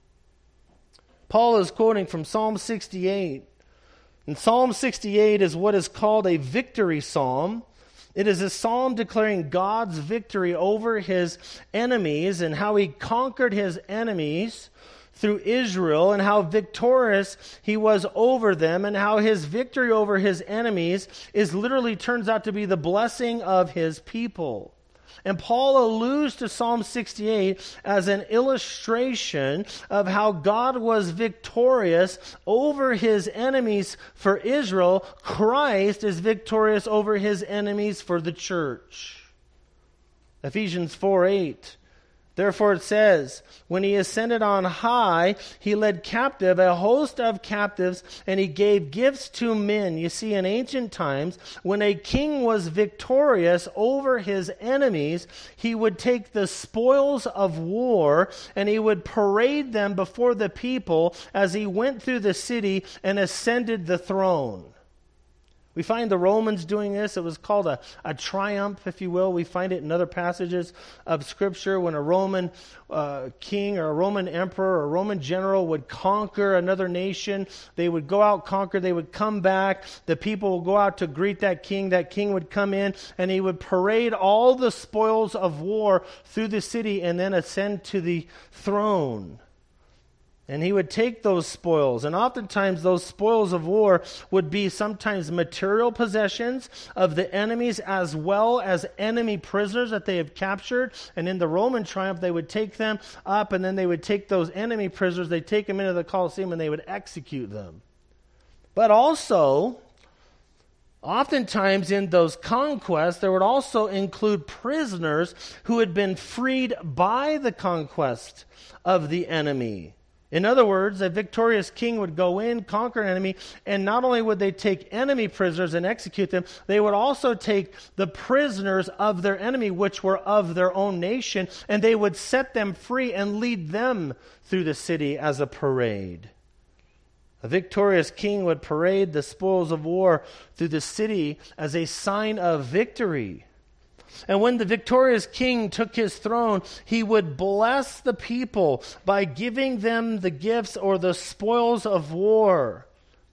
Paul is quoting from Psalm sixty-eight. And Psalm sixty-eight is what is called a victory psalm. It is a psalm declaring God's victory over his enemies and how he conquered his enemies through Israel and how victorious he was over them and how his victory over his enemies is literally turns out to be the blessing of his people. And Paul alludes to Psalm sixty-eight as an illustration of how God was victorious over his enemies for Israel. Christ is victorious over his enemies for the church. Ephesians four eight. Therefore it says, when he ascended on high, he led captive a host of captives, and he gave gifts to men. You see, in ancient times, when a king was victorious over his enemies, he would take the spoils of war, and he would parade them before the people as he went through the city and ascended the throne. We find the Romans doing this. It was called a, a triumph, if you will. We find it in other passages of Scripture when a Roman uh, king or a Roman emperor or a Roman general would conquer another nation. They would go out, conquer, they would come back. The people would go out to greet that king. That king would come in and he would parade all the spoils of war through the city and then ascend to the throne. And he would take those spoils, and oftentimes those spoils of war would be sometimes material possessions of the enemies as well as enemy prisoners that they have captured. And in the Roman triumph, they would take them up, and then they would take those enemy prisoners, they'd take them into the Colosseum, and they would execute them. But also, oftentimes in those conquests, there would also include prisoners who had been freed by the conquest of the enemy. In other words, a victorious king would go in, conquer an enemy, and not only would they take enemy prisoners and execute them, they would also take the prisoners of their enemy, which were of their own nation, and they would set them free and lead them through the city as a parade. A victorious king would parade the spoils of war through the city as a sign of victory. And when the victorious king took his throne, he would bless the people by giving them the gifts or the spoils of war,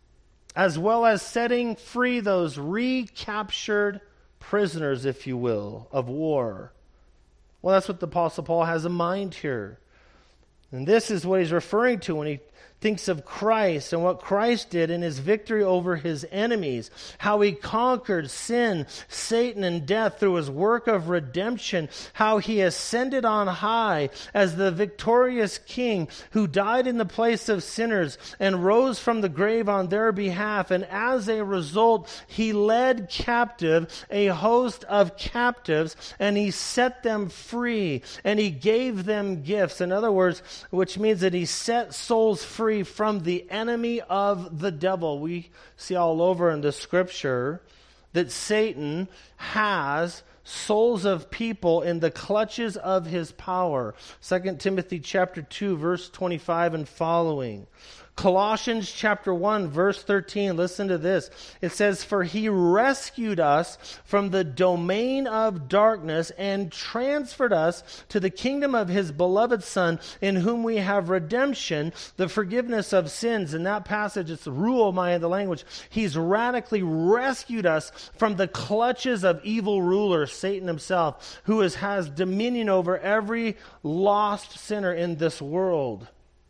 as well as setting free those recaptured prisoners, if you will, of war. Well, that's what the Apostle Paul has in mind here. And this is what he's referring to when he thinks of Christ and what Christ did in his victory over his enemies, how he conquered sin, Satan, and death through his work of redemption, how he ascended on high as the victorious king who died in the place of sinners and rose from the grave on their behalf. And as a result, he led captive a host of captives, and he set them free, and he gave them gifts. In other words, which means that he set souls free from the enemy of the devil. We see all over in the Scripture that Satan has souls of people in the clutches of his power. Second Timothy chapter two, verse twenty-five and following. Colossians chapter one, verse thirteen, listen to this. It says, "For he rescued us from the domain of darkness and transferred us to the kingdom of his beloved Son, in whom we have redemption, the forgiveness of sins." In that passage, it's ruomai in the language. He's radically rescued us from the clutches of evil ruler, Satan himself, who is, has dominion over every lost sinner in this world.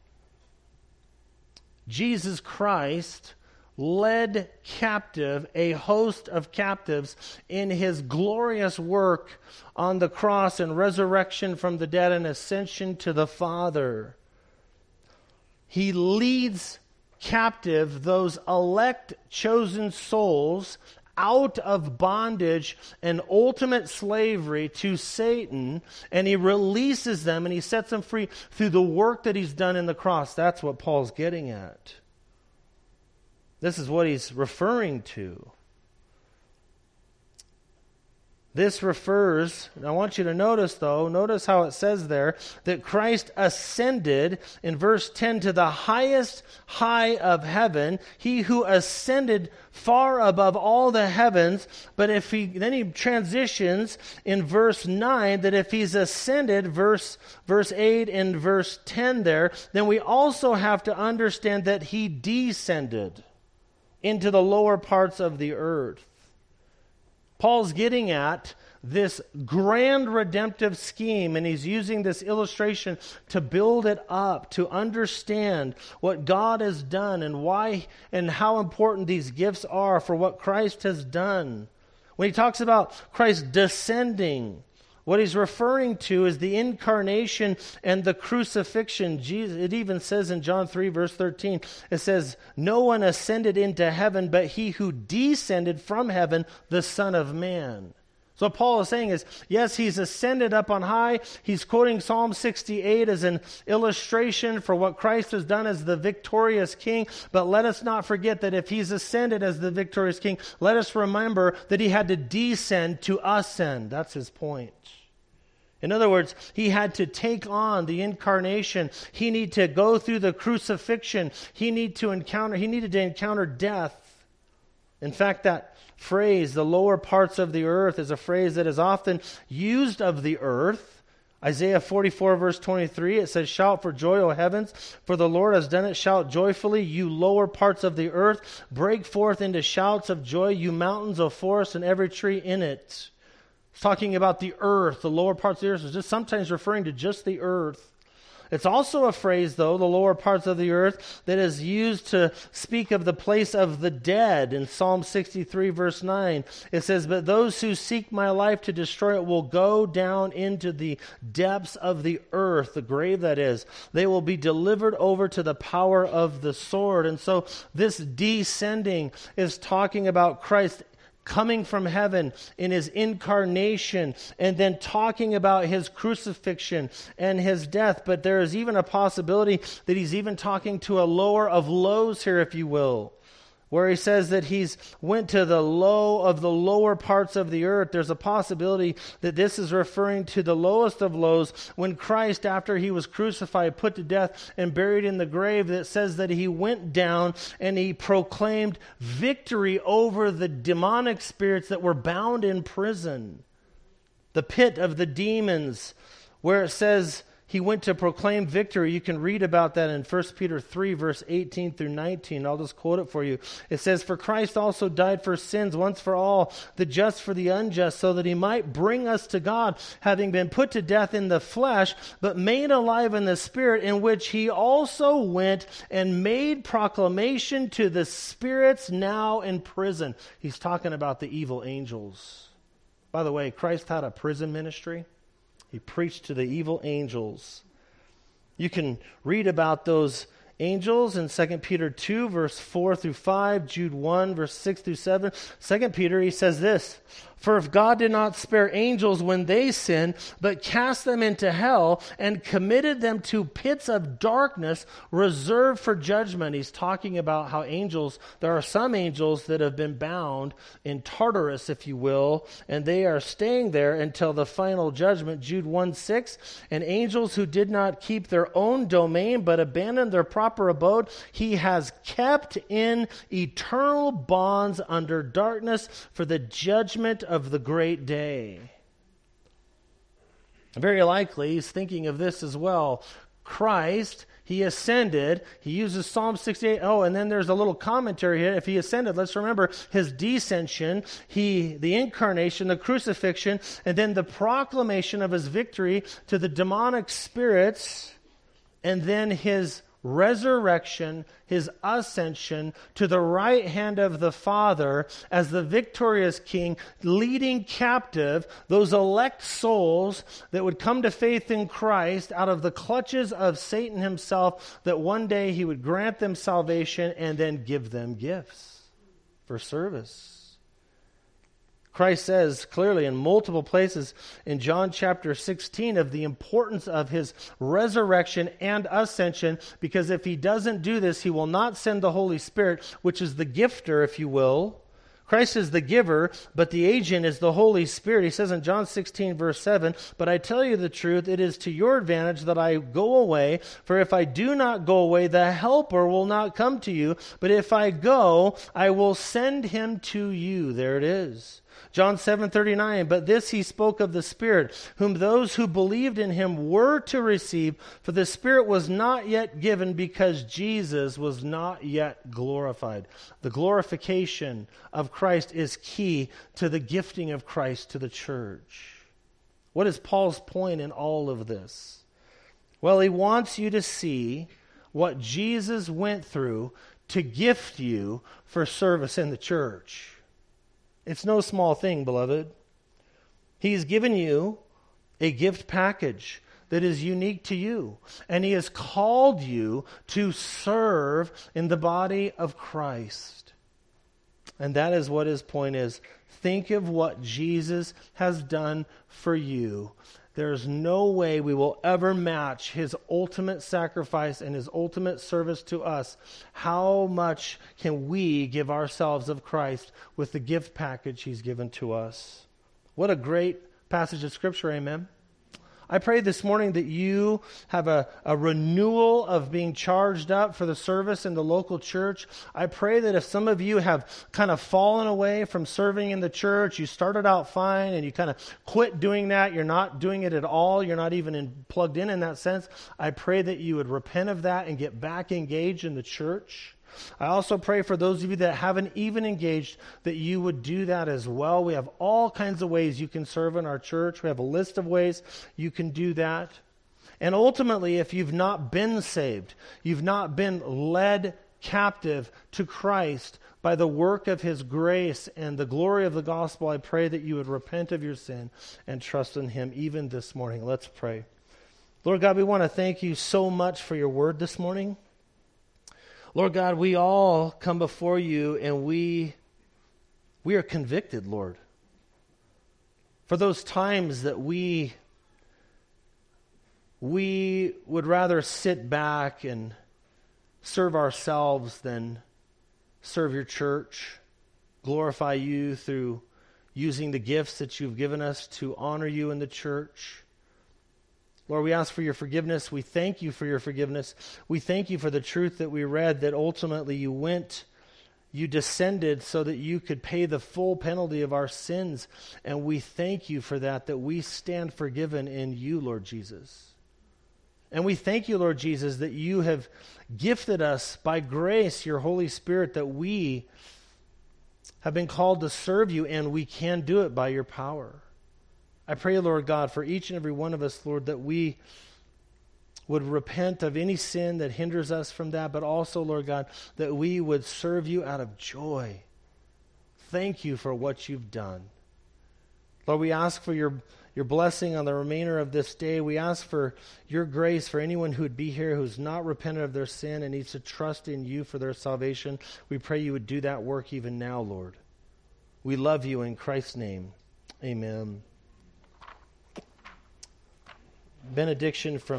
Jesus Christ led captive a host of captives in his glorious work on the cross and resurrection from the dead and ascension to the Father. He leads captive those elect chosen souls out of bondage and ultimate slavery to Satan, and he releases them and he sets them free through the work that he's done in the cross. That's what Paul's getting at. This is what he's referring to. This refers, and I want you to notice though, notice how it says there, that Christ ascended in verse ten to the highest high of heaven, he who ascended far above all the heavens. But if he, then he transitions in verse nine, that if he's ascended, verse, verse eight and verse ten there, then we also have to understand that he descended into the lower parts of the earth. Paul's getting at this grand redemptive scheme, and he's using this illustration to build it up, to understand what God has done and why and how important these gifts are for what Christ has done. When he talks about Christ descending, what he's referring to is the incarnation and the crucifixion. Jesus, it even says in John three, verse thirteen, it says, "No one ascended into heaven but he who descended from heaven, the Son of Man." So what Paul is saying is, yes, he's ascended up on high. He's quoting Psalm sixty-eight as an illustration for what Christ has done as the victorious king. But let us not forget that if he's ascended as the victorious king, let us remember that he had to descend to ascend. That's his point. In other words, he had to take on the incarnation. He needed to go through the crucifixion. He needed to encounter, he needed to encounter death. In fact, that phrase, the lower parts of the earth, is a phrase that is often used of the earth. Isaiah forty-four verse twenty-three, it says, "Shout for joy, O heavens, for the Lord has done it. Shout joyfully, you lower parts of the earth. Break forth into shouts of joy, you mountains, O forest, and every tree in it." It's talking about the earth, the lower parts of the earth. It's just sometimes referring to just the earth. It's also a phrase, though, the lower parts of the earth, that is used to speak of the place of the dead. In Psalm sixty-three, verse nine, it says, "But those who seek my life to destroy it will go down into the depths of the earth," the grave that is. "They will be delivered over to the power of the sword." And so this descending is talking about Christ coming from heaven in his incarnation, and then talking about his crucifixion and his death. But there is even a possibility that he's even talking to a lower of lows here, if you will, where he says that he's went to the low of the lower parts of the earth. There's a possibility that this is referring to the lowest of lows, when Christ, after he was crucified, put to death, and buried in the grave, that says that he went down and he proclaimed victory over the demonic spirits that were bound in prison. The pit of the demons, where it says he went to proclaim victory. You can read about that in First Peter three, verse eighteen through nineteen. I'll just quote it for you. It says, "For Christ also died for sins once for all, the just for the unjust, so that he might bring us to God, having been put to death in the flesh, but made alive in the spirit, in which he also went and made proclamation to the spirits now in prison." He's talking about the evil angels. By the way, Christ had a prison ministry. He preached to the evil angels. You can read about those angels in Second Peter two, verse four through five, Jude one, verse six through seven. Second Peter, he says this, "For if God did not spare angels when they sinned, but cast them into hell and committed them to pits of darkness reserved for judgment." He's talking about how angels, there are some angels that have been bound in Tartarus, if you will, and they are staying there until the final judgment. Jude one six, "And angels who did not keep their own domain, but abandoned their proper abode, he has kept in eternal bonds under darkness for the judgment of the great day." Very likely he's thinking of this as well. Christ, he ascended. He uses Psalm sixty-eight. Oh, and then there's a little commentary here. If he ascended, let's remember his descension, he, the incarnation, the crucifixion, and then the proclamation of his victory to the demonic spirits, and then his resurrection, his ascension to the right hand of the Father as the victorious King, leading captive those elect souls that would come to faith in Christ out of the clutches of Satan himself, that one day he would grant them salvation and then give them gifts for service. Christ says clearly in multiple places in John chapter sixteen of the importance of his resurrection and ascension, because if he doesn't do this, he will not send the Holy Spirit, which is the gifter, if you will. Christ is the giver, but the agent is the Holy Spirit. He says in John sixteen, verse seven, "But I tell you the truth, it is to your advantage that I go away. For if I do not go away, the Helper will not come to you. But if I go, I will send him to you." There it is. John seven thirty-nine, "But this he spoke of the Spirit, whom those who believed in him were to receive, for the Spirit was not yet given because Jesus was not yet glorified." The glorification of Christ is key to the gifting of Christ to the church. What is Paul's point in all of this? Well, he wants you to see what Jesus went through to gift you for service in the church. It's no small thing, beloved. He's given you a gift package that is unique to you, and he has called you to serve in the body of Christ. And that is what his point is. Think of what Jesus has done for you. There's no way we will ever match his ultimate sacrifice and his ultimate service to us. How much can we give ourselves of Christ with the gift package he's given to us? What a great passage of Scripture, amen? I pray this morning that you have a, a renewal of being charged up for the service in the local church. I pray that if some of you have kind of fallen away from serving in the church, you started out fine and you kind of quit doing that, you're not doing it at all, you're not even in, plugged in in that sense, I pray that you would repent of that and get back engaged in the church. I also pray for those of you that haven't even engaged that you would do that as well. We have all kinds of ways you can serve in our church. We have a list of ways you can do that. And ultimately, if you've not been saved, you've not been led captive to Christ by the work of his grace and the glory of the gospel, I pray that you would repent of your sin and trust in him even this morning. Let's pray. Lord God, we want to thank you so much for your word this morning. Lord God, we all come before you and we we are convicted, Lord, for those times that we we would rather sit back and serve ourselves than serve your church, glorify you through using the gifts that you've given us to honor you in the church. Lord, we ask for your forgiveness. We thank you for your forgiveness. We thank you for the truth that we read, that ultimately you went, you descended so that you could pay the full penalty of our sins. And we thank you for that, that we stand forgiven in you, Lord Jesus. And we thank you, Lord Jesus, that you have gifted us by grace, your Holy Spirit, that we have been called to serve you, and we can do it by your power. I pray, Lord God, for each and every one of us, Lord, that we would repent of any sin that hinders us from that, but also, Lord God, that we would serve you out of joy. Thank you for what you've done. Lord, we ask for your, your blessing on the remainder of this day. We ask for your grace for anyone who would be here who's not repentant of their sin and needs to trust in you for their salvation. We pray you would do that work even now, Lord. We love you in Christ's name. Amen. Benediction from